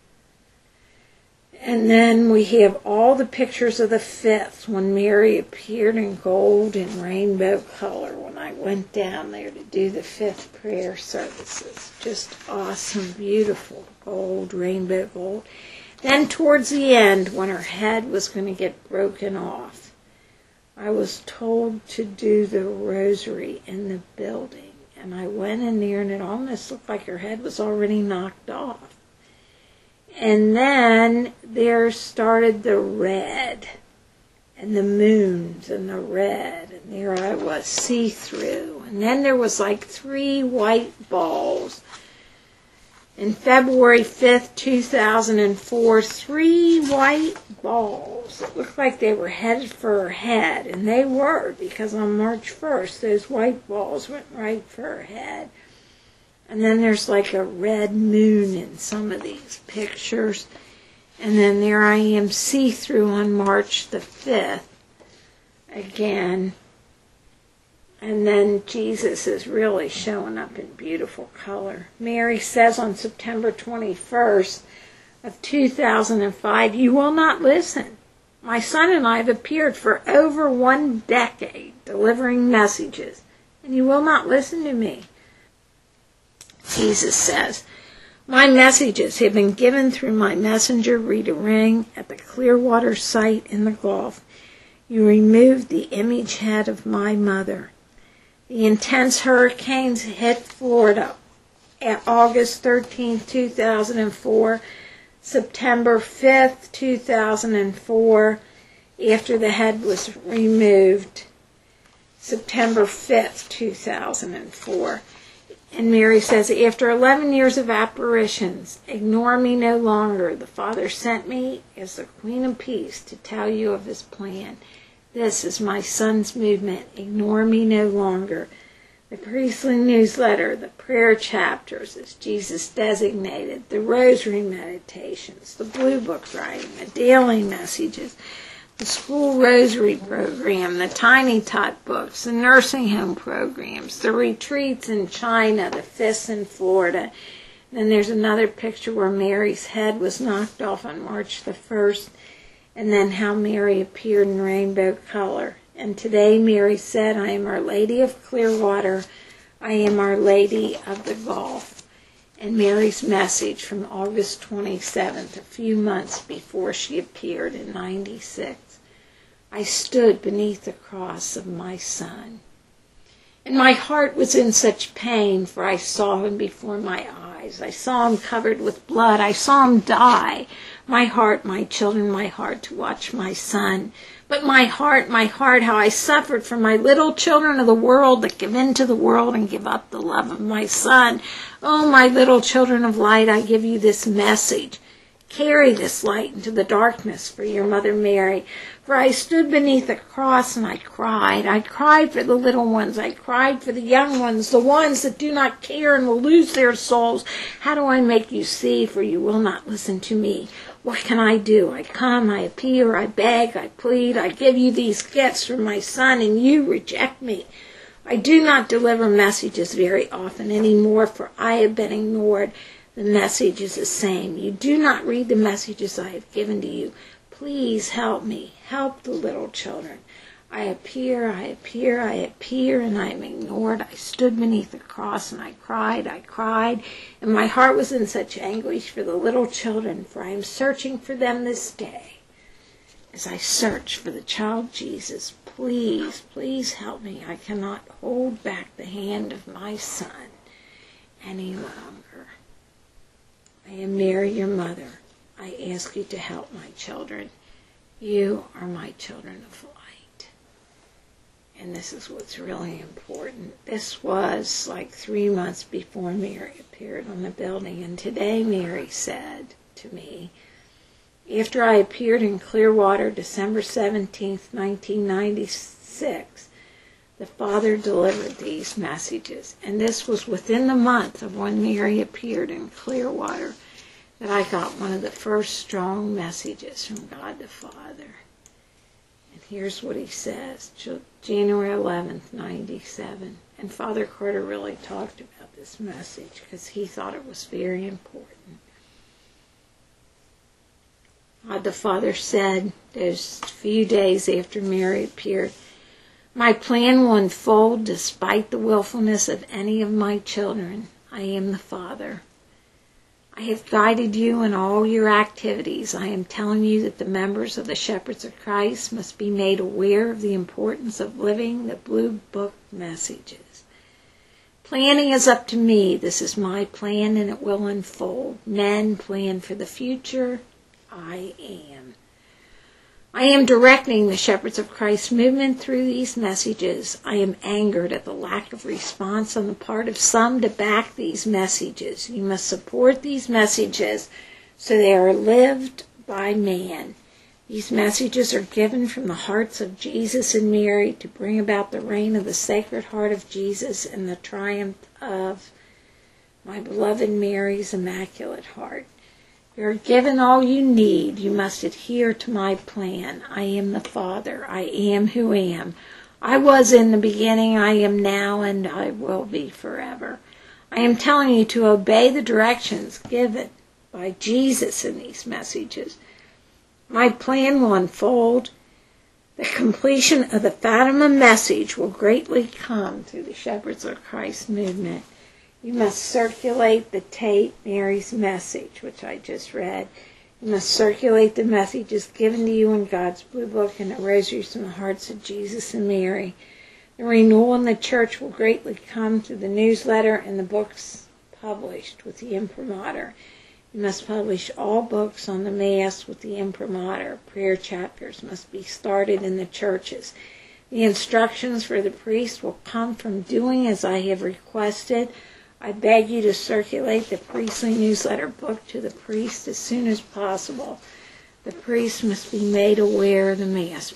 And then we have all the pictures of the fifth, when Mary appeared in gold and rainbow color when I went down there to do the fifth prayer services. Just awesome, beautiful gold, rainbow gold. Then towards the end, when her head was going to get broken off, I was told to do the rosary in the building. And I went in there, and it almost looked like her head was already knocked off. And then there started the red, and the moons, and the red, and there I was, see-through. And then there was like 3 white balls. In February 5th, 2004, 3 white balls. It looked like they were headed for her head, and they were, because on March 1st, those white balls went right for her head. And then there's like a red moon in some of these pictures. And then there I am, see-through on March the 5th again. And then Jesus is really showing up in beautiful color. Mary says on September 21st of 2005, you will not listen. My son and I have appeared for over 1 decade delivering messages, and you will not listen to me. Jesus says, my messages have been given through my messenger Rita Ring at the Clearwater site in the Gulf. You removed the image head of my mother. The intense hurricanes hit Florida at August 13, 2004, September 5th, 2004, after the head was removed, September 5th, 2004. And Mary says, after 11 years of apparitions, ignore me no longer. The Father sent me as the Queen of Peace to tell you of his plan. This is my son's movement. Ignore me no longer. The priestly newsletter, the prayer chapters, as Jesus designated, the rosary meditations, the blue book writing, the daily messages, the school rosary program, the Tiny Tot books, the nursing home programs, the retreats in China, the FIS in Florida. Then there's another picture where Mary's head was knocked off on March the 1st, and then how Mary appeared in rainbow color. And today Mary said, I am Our Lady of Clearwater. I am Our Lady of the Gulf. And Mary's message from August 27th, a few months before she appeared in 96. I stood beneath the cross of my son, and my heart was in such pain, for I saw him before my eyes. I saw him covered with blood. I saw him die. My heart, my children, my heart, to watch my son. But my heart, how I suffered for my little children of the world that give in to the world and give up the love of my son. Oh, my little children of light, I give you this message. Carry this light into the darkness for your Mother Mary. For I stood beneath the cross and I cried. I cried for the little ones. I cried for the young ones, the ones that do not care and will lose their souls. How do I make you see? For you will not listen to me. What can I do? I come, I appear, I beg, I plead. I give you these gifts from my son, and you reject me. I do not deliver messages very often anymore, for I have been ignored. The message is the same. You do not read the messages I have given to you. Please help me. Help the little children. I appear, and I am ignored. I stood beneath the cross and I cried, and my heart was in such anguish for the little children, for I am searching for them this day. As I search for the child Jesus, please, please help me. I cannot hold back the hand of my son any longer. I am Mary, your mother. I ask you to help my children. You are my children of light. And this is what's really important. This was like 3 months before Mary appeared on the building. And today Mary said to me, after I appeared in Clearwater, December 17th, 1996, the Father delivered these messages. And this was within the month of when Mary appeared in Clearwater that I got one of the first strong messages from God the Father. And here's what he says, January 11th, 97. And Father Carter really talked about this message because he thought it was very important. God the Father said, those few days after Mary appeared, my plan will unfold despite the willfulness of any of my children. I am the Father. I have guided you in all your activities. I am telling you that the members of the Shepherds of Christ must be made aware of the importance of living the Blue Book messages. Planning is up to me. This is my plan and it will unfold. Men plan for the future. I am. I am directing the Shepherds of Christ movement through these messages. I am angered at the lack of response on the part of some to back these messages. You must support these messages so they are lived by man. These messages are given from the hearts of Jesus and Mary to bring about the reign of the Sacred Heart of Jesus and the triumph of my beloved Mary's Immaculate Heart. You are given all you need. You must adhere to my plan. I am the Father. I am who am. I was in the beginning, I am now, and I will be forever. I am telling you to obey the directions given by Jesus in these messages. My plan will unfold. The completion of the Fatima message will greatly come through the Shepherds of Christ movement. You must circulate the tape, Mary's message, which I just read. You must circulate the messages given to you in God's Blue Book and the rosaries from the hearts of Jesus and Mary. The renewal in the church will greatly come through the newsletter and the books published with the imprimatur. You must publish all books on the Mass with the imprimatur. Prayer chapters must be started in the churches. The instructions for the priest will come from doing as I have requested. I beg you to circulate the priestly newsletter book to the priest as soon as possible. The priest must be made aware of the Mass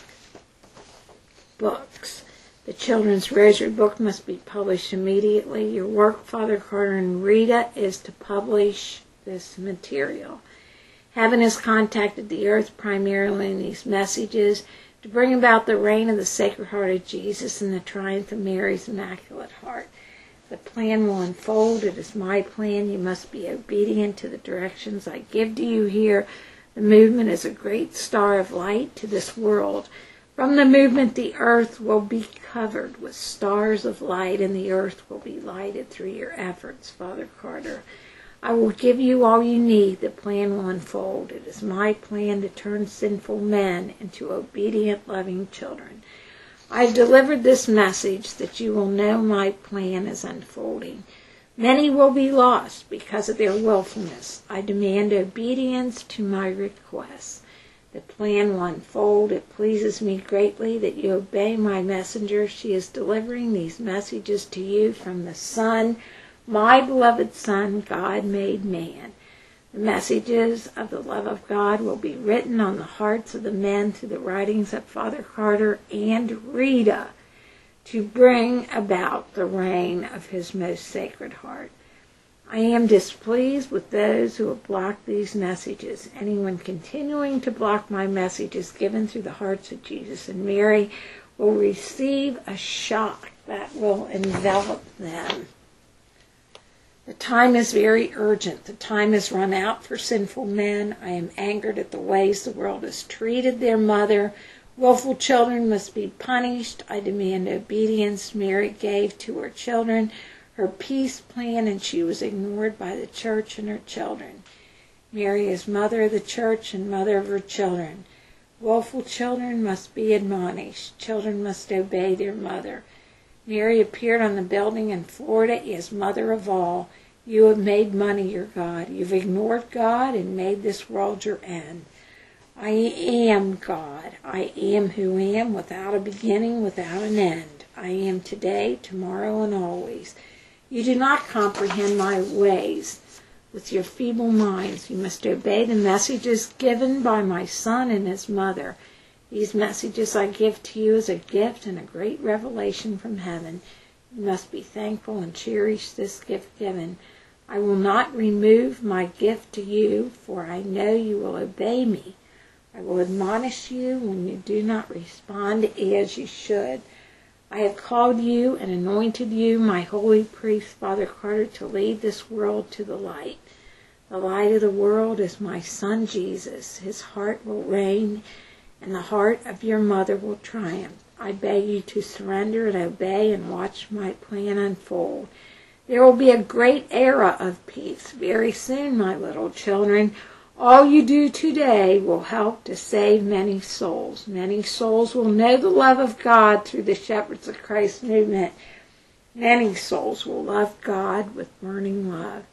books. The children's rosary book must be published immediately. Your work, Father Carter and Rita, is to publish this material. Heaven has contacted the earth primarily in these messages to bring about the reign of the Sacred Heart of Jesus and the triumph of Mary's Immaculate Heart. The plan will unfold. It is my plan. You must be obedient to the directions I give to you here. The movement is a great star of light to this world. From the movement, the earth will be covered with stars of light, and the earth will be lighted through your efforts, Father Carter. I will give you all you need. The plan will unfold. It is my plan to turn sinful men into obedient, loving children. I have delivered this message that you will know my plan is unfolding. Many will be lost because of their willfulness. I demand obedience to my requests. The plan will unfold. It pleases me greatly that you obey my messenger. She is delivering these messages to you from the Son, my beloved Son, God made man. The messages of the love of God will be written on the hearts of the men through the writings of Father Carter and Rita to bring about the reign of his most sacred heart. I am displeased with those who have blocked these messages. Anyone continuing to block my messages given through the hearts of Jesus and Mary will receive a shock that will envelop them. The time is very urgent. The time has run out for sinful men. I am angered at the ways the world has treated their mother. Willful children must be punished. I demand obedience. Mary gave to her children her peace plan, and she was ignored by the church and her children. Mary is mother of the church and mother of her children. Willful children must be admonished. Children must obey their mother. Mary appeared on the building in Florida as mother of all. You have made money your God. You've ignored God and made this world your end. I am God. I am who am, without a beginning, without an end. I am today, tomorrow, and always. You do not comprehend my ways. With your feeble minds, you must obey the messages given by my Son and his mother. These messages I give to you as a gift and a great revelation from heaven. You must be thankful and cherish this gift given. I will not remove my gift to you, for I know you will obey me. I will admonish you when you do not respond as you should. I have called you and anointed you, my holy priest, Father Carter, to lead this world to the light. The light of the world is my Son Jesus. His heart will reign, and the heart of your mother will triumph. I beg you to surrender and obey and watch my plan unfold. There will be a great era of peace very soon, my little children. All you do today will help to save many souls. Many souls will know the love of God through the Shepherds of Christ movement. Many souls will love God with burning love.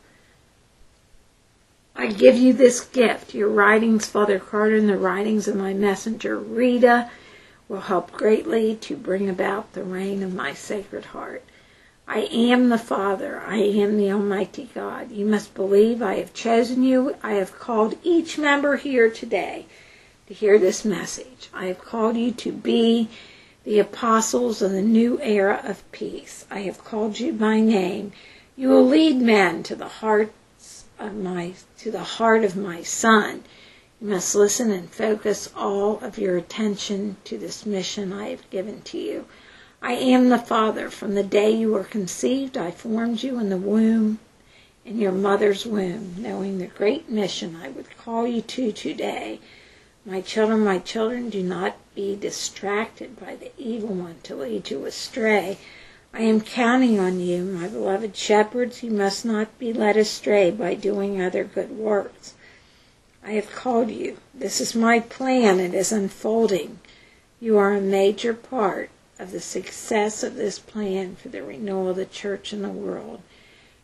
I give you this gift. Your writings, Father Carter, and the writings of my messenger, Rita, will help greatly to bring about the reign of my Sacred Heart. I am the Father. I am the Almighty God. You must believe I have chosen you. I have called each member here today to hear this message. I have called you to be the apostles of the new era of peace. I have called you by name. You will lead men to the heart of my Son. You must listen and focus all of your attention to this mission I have given to you. I am the Father. From the day you were conceived, I formed you in the womb, in your mother's womb, knowing the great mission I would call you to today. My children, do not be distracted by the evil one to lead you astray. I am counting on you, my beloved shepherds. You must not be led astray by doing other good works. I have called you. This is my plan. It is unfolding. You are a major part of the success of this plan for the renewal of the church and the world.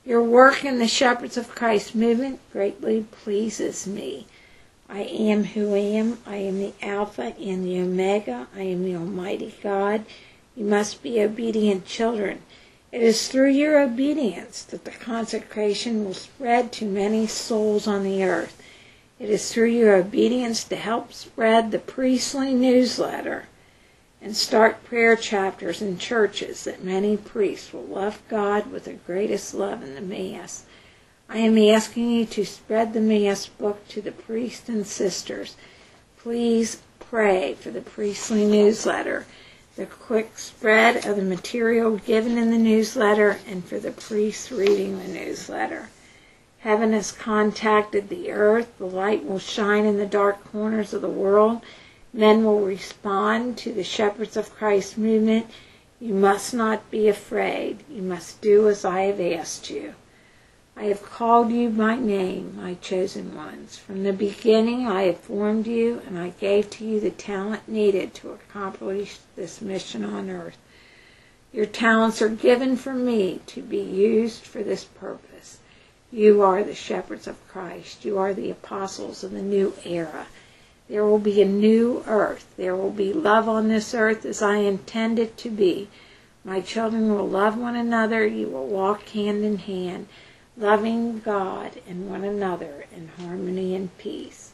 Your work in the Shepherds of Christ movement greatly pleases me. I am who am. I am the Alpha and the Omega. I am the Almighty God. You must be obedient children. It is through your obedience that the consecration will spread to many souls on the earth. It is through your obedience to help spread the priestly newsletter and start prayer chapters in churches that many priests will love God with the greatest love in the Mass. I am asking you to spread the Mass book to the priests and sisters. Please pray for the priestly newsletter, the quick spread of the material given in the newsletter, and for the priests reading the newsletter. Heaven has contacted the earth. The light will shine in the dark corners of the world. Men will respond to the Shepherds of Christ movement. You must not be afraid. You must do as I have asked you. I have called you by name, my chosen ones. From the beginning I have formed you, and I gave to you the talent needed to accomplish this mission on earth. Your talents are given for me to be used for this purpose. You are the Shepherds of Christ. You are the apostles of the new era. There will be a new earth. There will be love on this earth as I intend it to be. My children will love one another. You will walk hand in hand, loving God and one another in harmony and peace.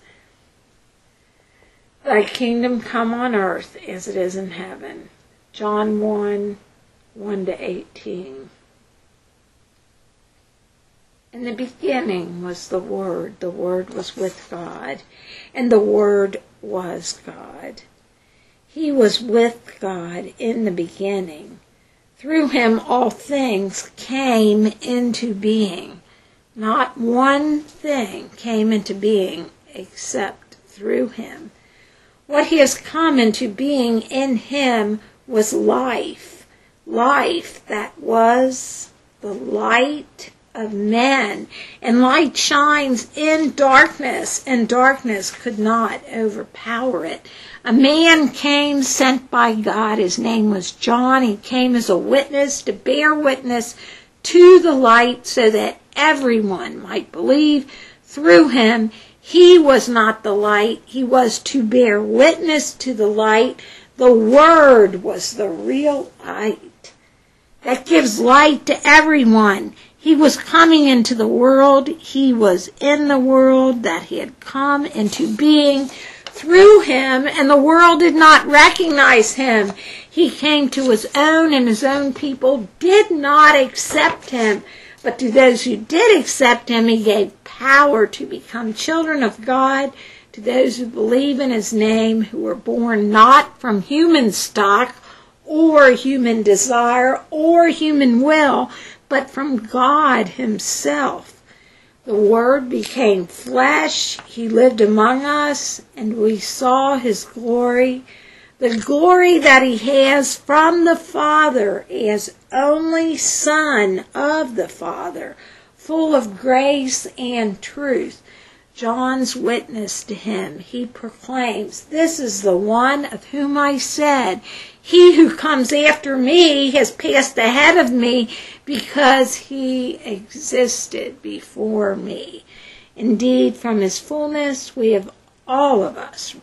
Thy kingdom come on earth as it is in heaven. John 1, 1-18. In the beginning was the Word was with God, and the Word was God. He was with God in the beginning. Through him all things came into being. Not one thing came into being except through him. What has come into being in him was life. Life that was the light of men. And light shines in darkness, and darkness could not overpower it. A man came sent by God. His name was John. He came as a witness to bear witness to the light so that everyone might believe through him. He was not the light. He was to bear witness to the light. The Word was the real light that gives light to everyone. He was coming into the world. He was in the world that he had come into being through him, and the world did not recognize him. He came to his own, and his own people did not accept him. But to those who did accept him, he gave power to become children of God, to those who believe in his name, who were born not from human stock or human desire or human will, but from God himself. The Word became flesh. He lived among us, and we saw his glory, the glory that he has from the Father as only Son of the Father, full of grace and truth. John's witness to him, he proclaims, "This is the one of whom I said, he who comes after me has passed ahead of me because he existed before me." Indeed, from his fullness we have all of us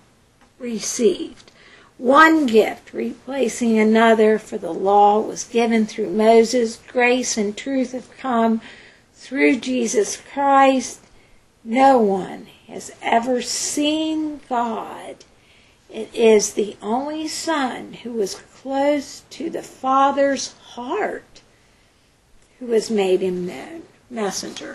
received one gift replacing another, for the law was given through Moses. Grace and truth have come through Jesus Christ. No one has ever seen God. It is the only Son who was close to the Father's heart who has made him known. Messenger.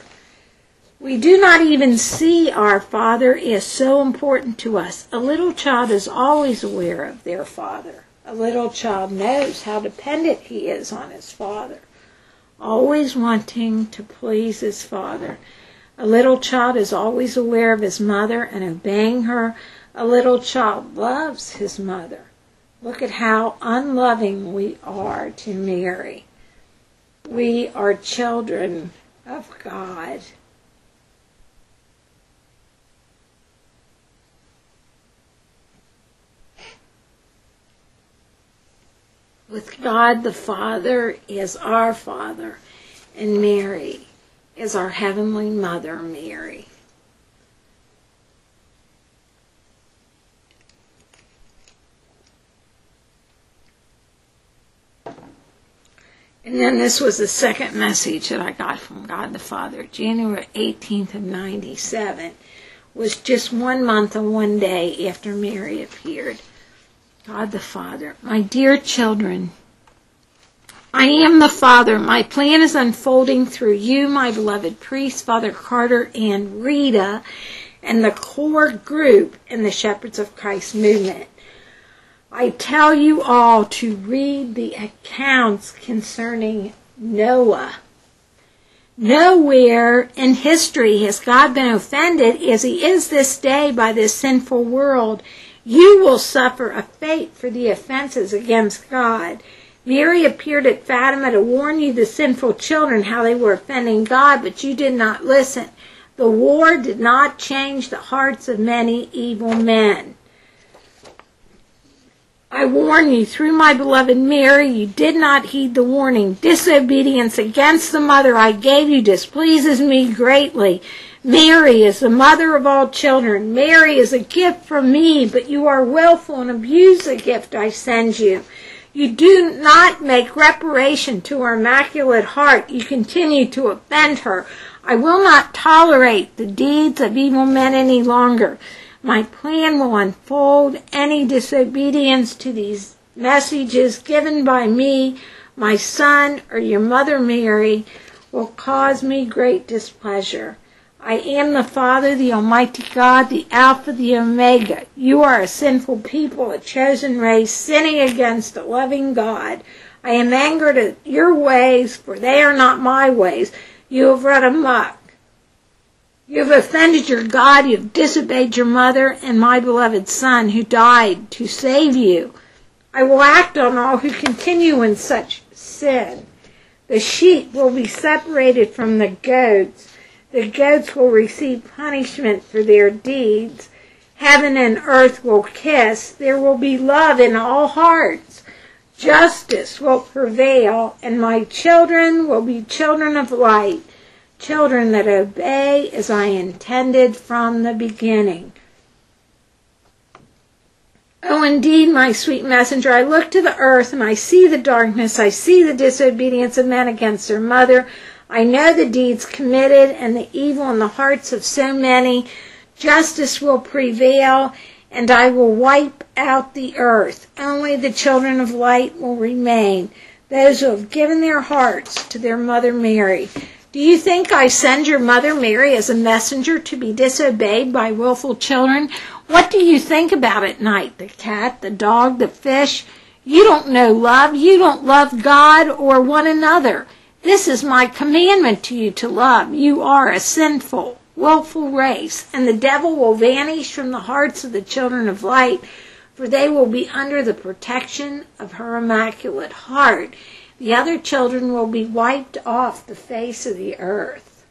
We do not even see our Father as so important to us. A little child is always aware of their father. A little child knows how dependent he is on his father, always wanting to please his father. A little child is always aware of his mother and obeying her. A little child loves his mother. Look at how unloving we are to Mary. We are children of God. With God the Father as our Father, and Mary as our Heavenly Mother, Mary. And then this was the second message that I got from God the Father. January 18th of 97 was just 1 month and 1 day after Mary appeared. God the Father, my dear children, I am the Father. My plan is unfolding through you, my beloved priests, Father Carter and Rita, and the core group in the Shepherds of Christ movement. I tell you all to read the accounts concerning Noah. Nowhere in history has God been offended as he is this day by this sinful world. You will suffer a fate for the offenses against God. Mary appeared at Fatima to warn you, the sinful children, how they were offending God, but you did not listen. The war did not change the hearts of many evil men. I warn you, through my beloved Mary, you did not heed the warning. Disobedience against the mother I gave you displeases me greatly. Mary is the mother of all children. Mary is a gift from me, but you are willful and abuse the gift I send you. You do not make reparation to her immaculate heart. You continue to offend her. I will not tolerate the deeds of evil men any longer. My plan will unfold. Any disobedience to these messages given by me, my son, or your mother Mary will cause me great displeasure. I am the Father, the Almighty God, the Alpha, the Omega. You are a sinful people, a chosen race, sinning against a loving God. I am angered at your ways, for they are not my ways. You have run amok. You have offended your God, you have disobeyed your mother and my beloved Son who died to save you. I will act on all who continue in such sin. The sheep will be separated from the goats. The goats will receive punishment for their deeds. Heaven and earth will kiss. There will be love in all hearts. Justice will prevail, and my children will be children of light. Children that obey as I intended from the beginning. Oh, indeed, my sweet messenger, I look to the earth and I see the darkness. I see the disobedience of men against their mother. I know the deeds committed and the evil in the hearts of so many. Justice will prevail, and I will wipe out the earth. Only the children of light will remain, those who have given their hearts to their mother Mary. Do you think I send your mother Mary as a messenger to be disobeyed by willful children? What do you think about at night? The cat, the dog, the fish? You don't know love. You don't love God or one another. This is my commandment to you to love. You are a sinful, willful race, and the devil will vanish from the hearts of the children of light, for they will be under the protection of her immaculate heart. The other children will be wiped off the face of the earth.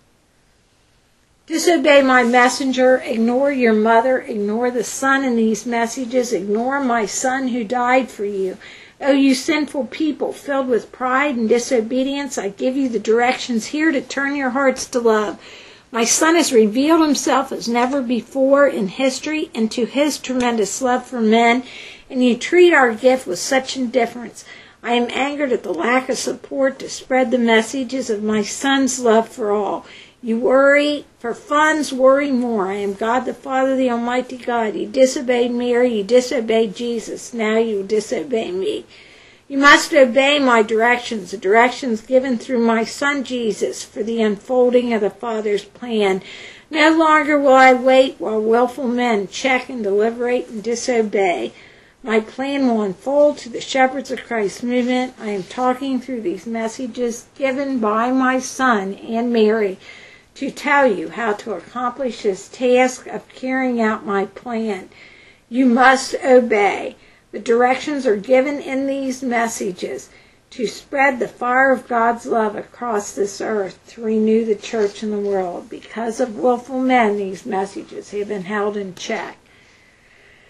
Disobey my messenger, ignore your mother, ignore the Son in these messages, ignore my Son who died for you. Oh, you sinful people, filled with pride and disobedience, I give you the directions here to turn your hearts to love. My Son has revealed himself as never before in history and to his tremendous love for men, and you treat our gift with such indifference. I am angered at the lack of support to spread the messages of my Son's love for all. You worry for funds, worry more. I am God the Father, the Almighty God. You disobeyed Mary, you disobeyed Jesus. Now you disobey me. You must obey my directions, the directions given through my Son Jesus for the unfolding of the Father's plan. No longer will I wait while willful men check and deliberate and disobey. My plan will unfold to the Shepherds of Christ movement. I am talking through these messages given by my Son and Mary to tell you how to accomplish this task of carrying out my plan. You must obey. The directions are given in these messages to spread the fire of God's love across this earth, to renew the church in the world. Because of willful men, these messages have been held in check.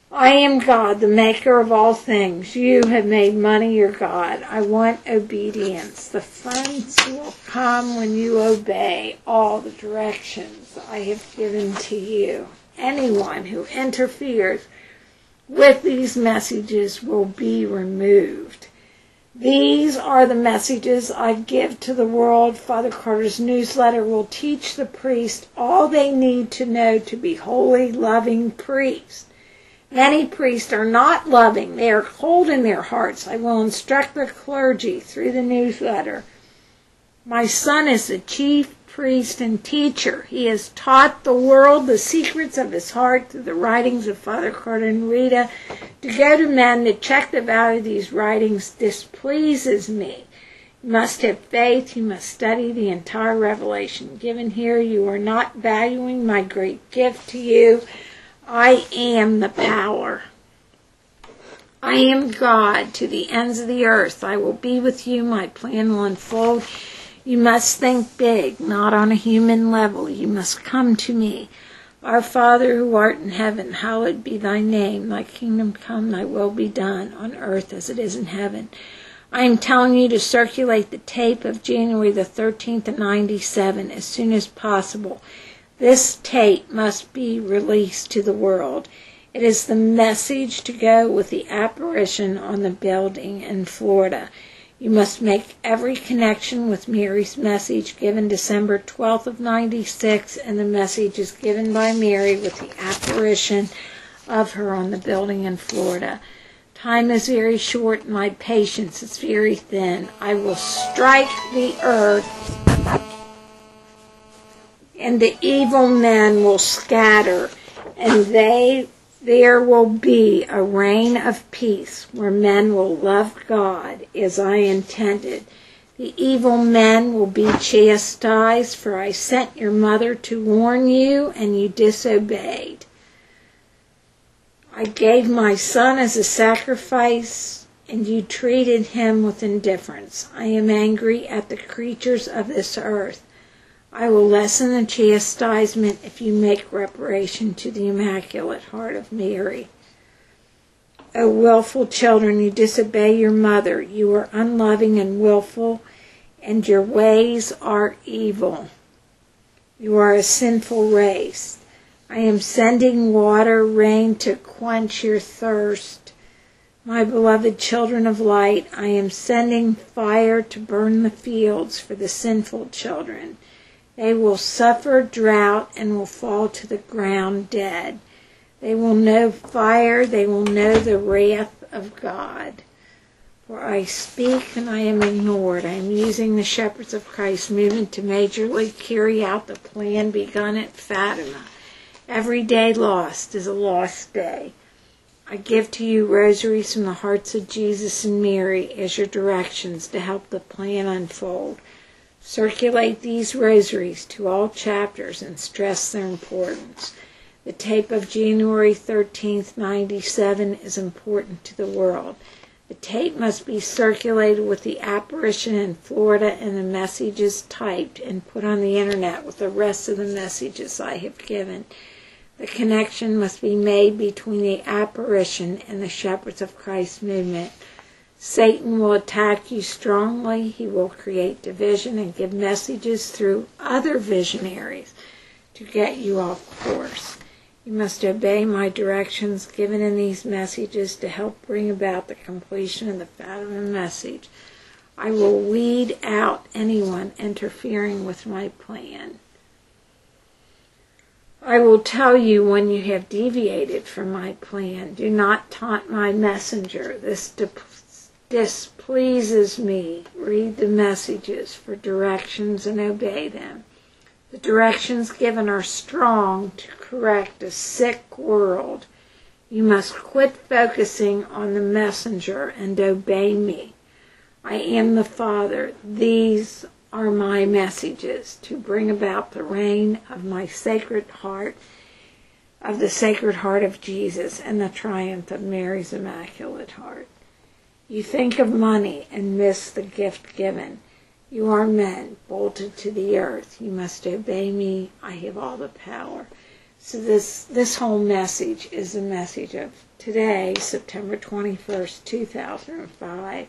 I am God, the maker of all things. You have made money your God. I want obedience. The funds will come when you obey all the directions I have given to you. Anyone who interferes with these messages will be removed. These are the messages I give to the world. Father Carter's newsletter will teach the priest all they need to know to be holy, loving priests. Many priests are not loving. They are cold in their hearts. I will instruct the clergy through the newsletter. My son is the chief priest and teacher. He has taught the world the secrets of his heart through the writings of Father Carter and Rita. To go to men to check the value of these writings displeases me. You must have faith. You must study the entire revelation given here. You are not valuing my great gift to you. I am the power. I am God to the ends of the earth. I will be with you. My plan will unfold. You must think big, not on a human level. You must come to me. Our Father who art in heaven, hallowed be thy name. Thy kingdom come, thy will be done on earth as it is in heaven. I am telling you to circulate the tape of January the 13th of 97 as soon as possible. This tape must be released to the world. It is the message to go with the apparition on the building in Florida. You must make every connection with Mary's message given December 12th of 96 and the messages given by Mary with the apparition of her on the building in Florida. Time is very short and my patience is very thin. I will strike the earth and the evil men will scatter, and there will be a reign of peace where men will love God as I intended. The evil men will be chastised, for I sent your mother to warn you, and you disobeyed. I gave my son as a sacrifice, and you treated him with indifference. I am angry at the creatures of this earth. I will lessen the chastisement if you make reparation to the Immaculate Heart of Mary. O willful children, you disobey your mother. You are unloving and willful, and your ways are evil. You are a sinful race. I am sending water, rain to quench your thirst. My beloved children of light, I am sending fire to burn the fields for the sinful children. They will suffer drought and will fall to the ground dead. They will know fire. They will know the wrath of God. For I speak and I am ignored. I am using the Shepherds of Christ movement to majorly carry out the plan begun at Fatima. Every day lost is a lost day. I give to you rosaries from the hearts of Jesus and Mary as your directions to help the plan unfold. Circulate these rosaries to all chapters and stress their importance. The tape of January 13th, 97 is important to the world. The tape must be circulated with the apparition in Florida and the messages typed and put on the internet with the rest of the messages I have given. The connection must be made between the apparition and the Shepherds of Christ movement. Satan will attack you strongly. He will create division and give messages through other visionaries to get you off course. You must obey my directions given in these messages to help bring about the completion of the Fatima message. I will weed out anyone interfering with my plan. I will tell you when you have deviated from my plan. Do not taunt my messenger. This displeases me. Read the messages for directions and obey them. The directions given are strong to correct a sick world. You must quit focusing on the messenger and obey me. I am the Father. These are my messages to bring about the reign of my sacred heart, of the Sacred Heart of Jesus, and the triumph of Mary's Immaculate Heart. You think of money and miss the gift given. You are men, bolted to the earth. You must obey me. I have all the power. So this whole message is a message of today, September 21st, 2005.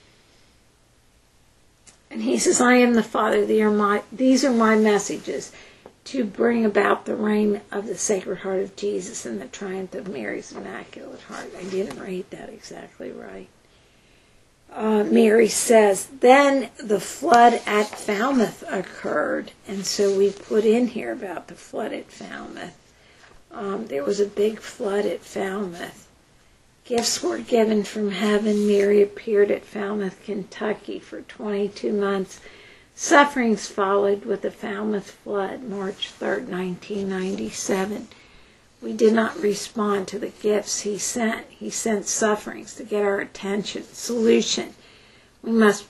And he says, I am the Father. These are my messages to bring about the reign of the Sacred Heart of Jesus and the triumph of Mary's Immaculate Heart. I didn't write that exactly right. Mary says, then the flood at Falmouth occurred. And so we put in here about the flood at Falmouth. There was a big flood at Falmouth. Gifts were given from heaven. Mary appeared at Falmouth, Kentucky for 22 months. Sufferings followed with the Falmouth flood, March 3rd, 1997. We did not respond to the gifts he sent. He sent sufferings to get our attention. Solution. We must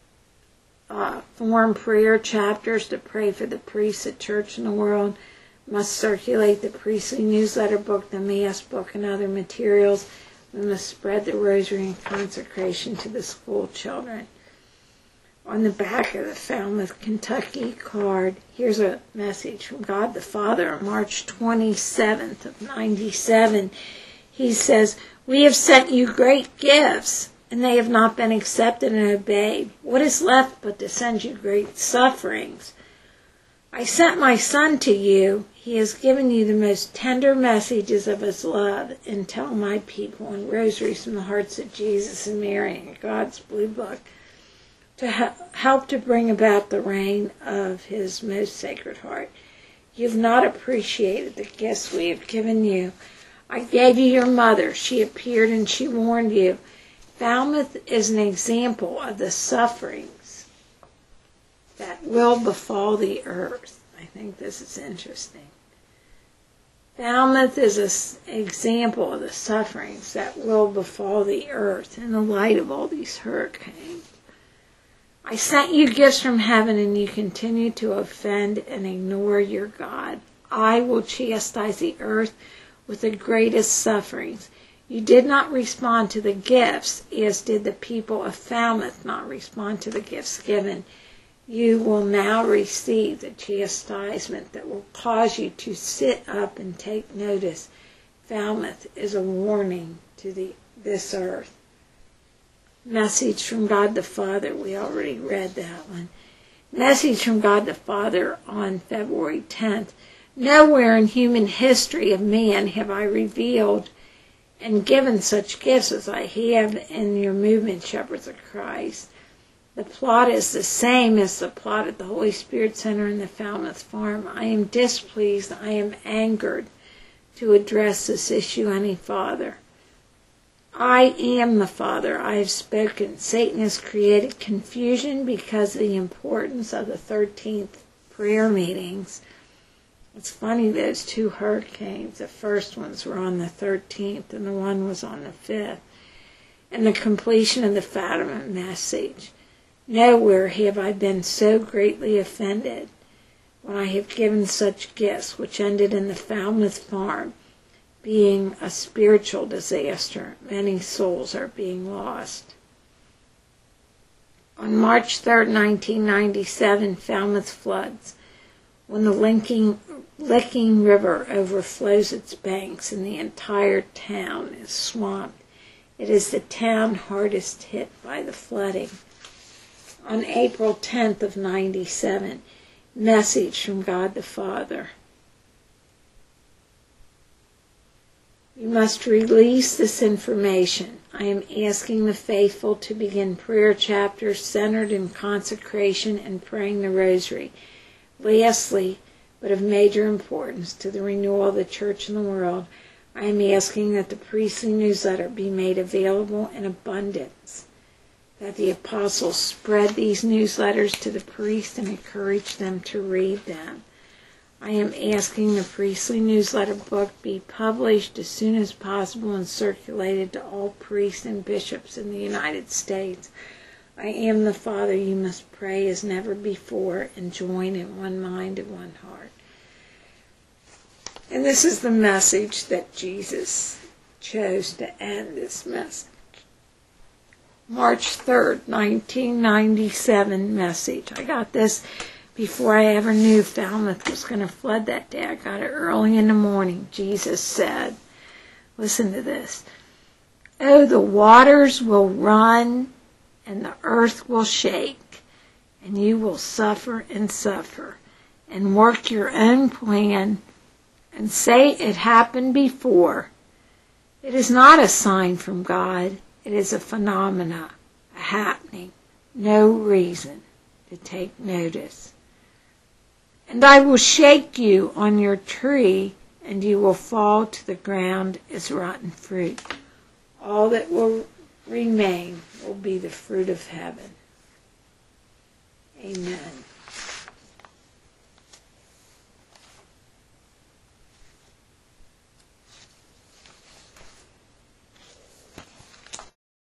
form prayer chapters to pray for the priests, the church, and the world. Must circulate the priestly newsletter book, the Mass book, and other materials. We must spread the rosary and consecration to the school children. On the back of the Falmouth, Kentucky card, here's a message from God the Father on March 27th of 97. He says, we have sent you great gifts, and they have not been accepted and obeyed. What is left but to send you great sufferings? I sent my Son to you. He has given you the most tender messages of his love, and tell my people in rosaries from the hearts of Jesus and Mary and God's Blue Book to help to bring about the reign of his most sacred heart. You've not appreciated the gifts we have given you. I gave you your mother. She appeared and she warned you. Falmouth is an example of the sufferings that will befall the earth. I think this is interesting. Falmouth is an example of the sufferings that will befall the earth in the light of all these hurricanes. I sent you gifts from heaven, and you continue to offend and ignore your God. I will chastise the earth with the greatest sufferings. You did not respond to the gifts, as did the people of Falmouth not respond to the gifts given. You will now receive the chastisement that will cause you to sit up and take notice. Falmouth is a warning to this earth. Message from God the Father. We already read that one. Message from God the Father on February 10th. Nowhere in human history of man have I revealed and given such gifts as I have in your movement, Shepherds of Christ. The plot is the same as the plot at the Holy Spirit Center in the Falmouth Farm. I am displeased. I am angered to address this issue any farther. I am the Father. I have spoken. Satan has created confusion because of the importance of the 13th prayer meetings. It's funny, those two hurricanes, the first ones were on the 13th and the one was on the 5th. And the completion of the Fatima message. Nowhere have I been so greatly offended when I have given such gifts, which ended in the Falmouth Farm being a spiritual disaster. Many souls are being lost. On March 3rd, 1997, Falmouth floods. When the Licking River overflows its banks and the entire town is swamped, it is the town hardest hit by the flooding. On April 10th of 97, message from God the Father. You must release this information. I am asking the faithful to begin prayer chapters centered in consecration and praying the rosary. Lastly, but of major importance to the renewal of the church and the world, I am asking that the priestly newsletter be made available in abundance, that the apostles spread these newsletters to the priests and encourage them to read them. I am asking the priestly newsletter book be published as soon as possible and circulated to all priests and bishops in the United States. I am the Father. You must pray as never before and join in one mind and one heart. And this is the message that Jesus chose to end this message. March 3rd, 1997 message. I got this before I ever knew Falmouth was going to flood that day. I got it early in the morning. Jesus said, listen to this. Oh, the waters will run and the earth will shake, and you will suffer and work your own plan and say it happened before. It is not a sign from God. It is a phenomena, a happening, no reason to take notice. And I will shake you on your tree, and you will fall to the ground as rotten fruit. All that will remain will be the fruit of heaven. Amen.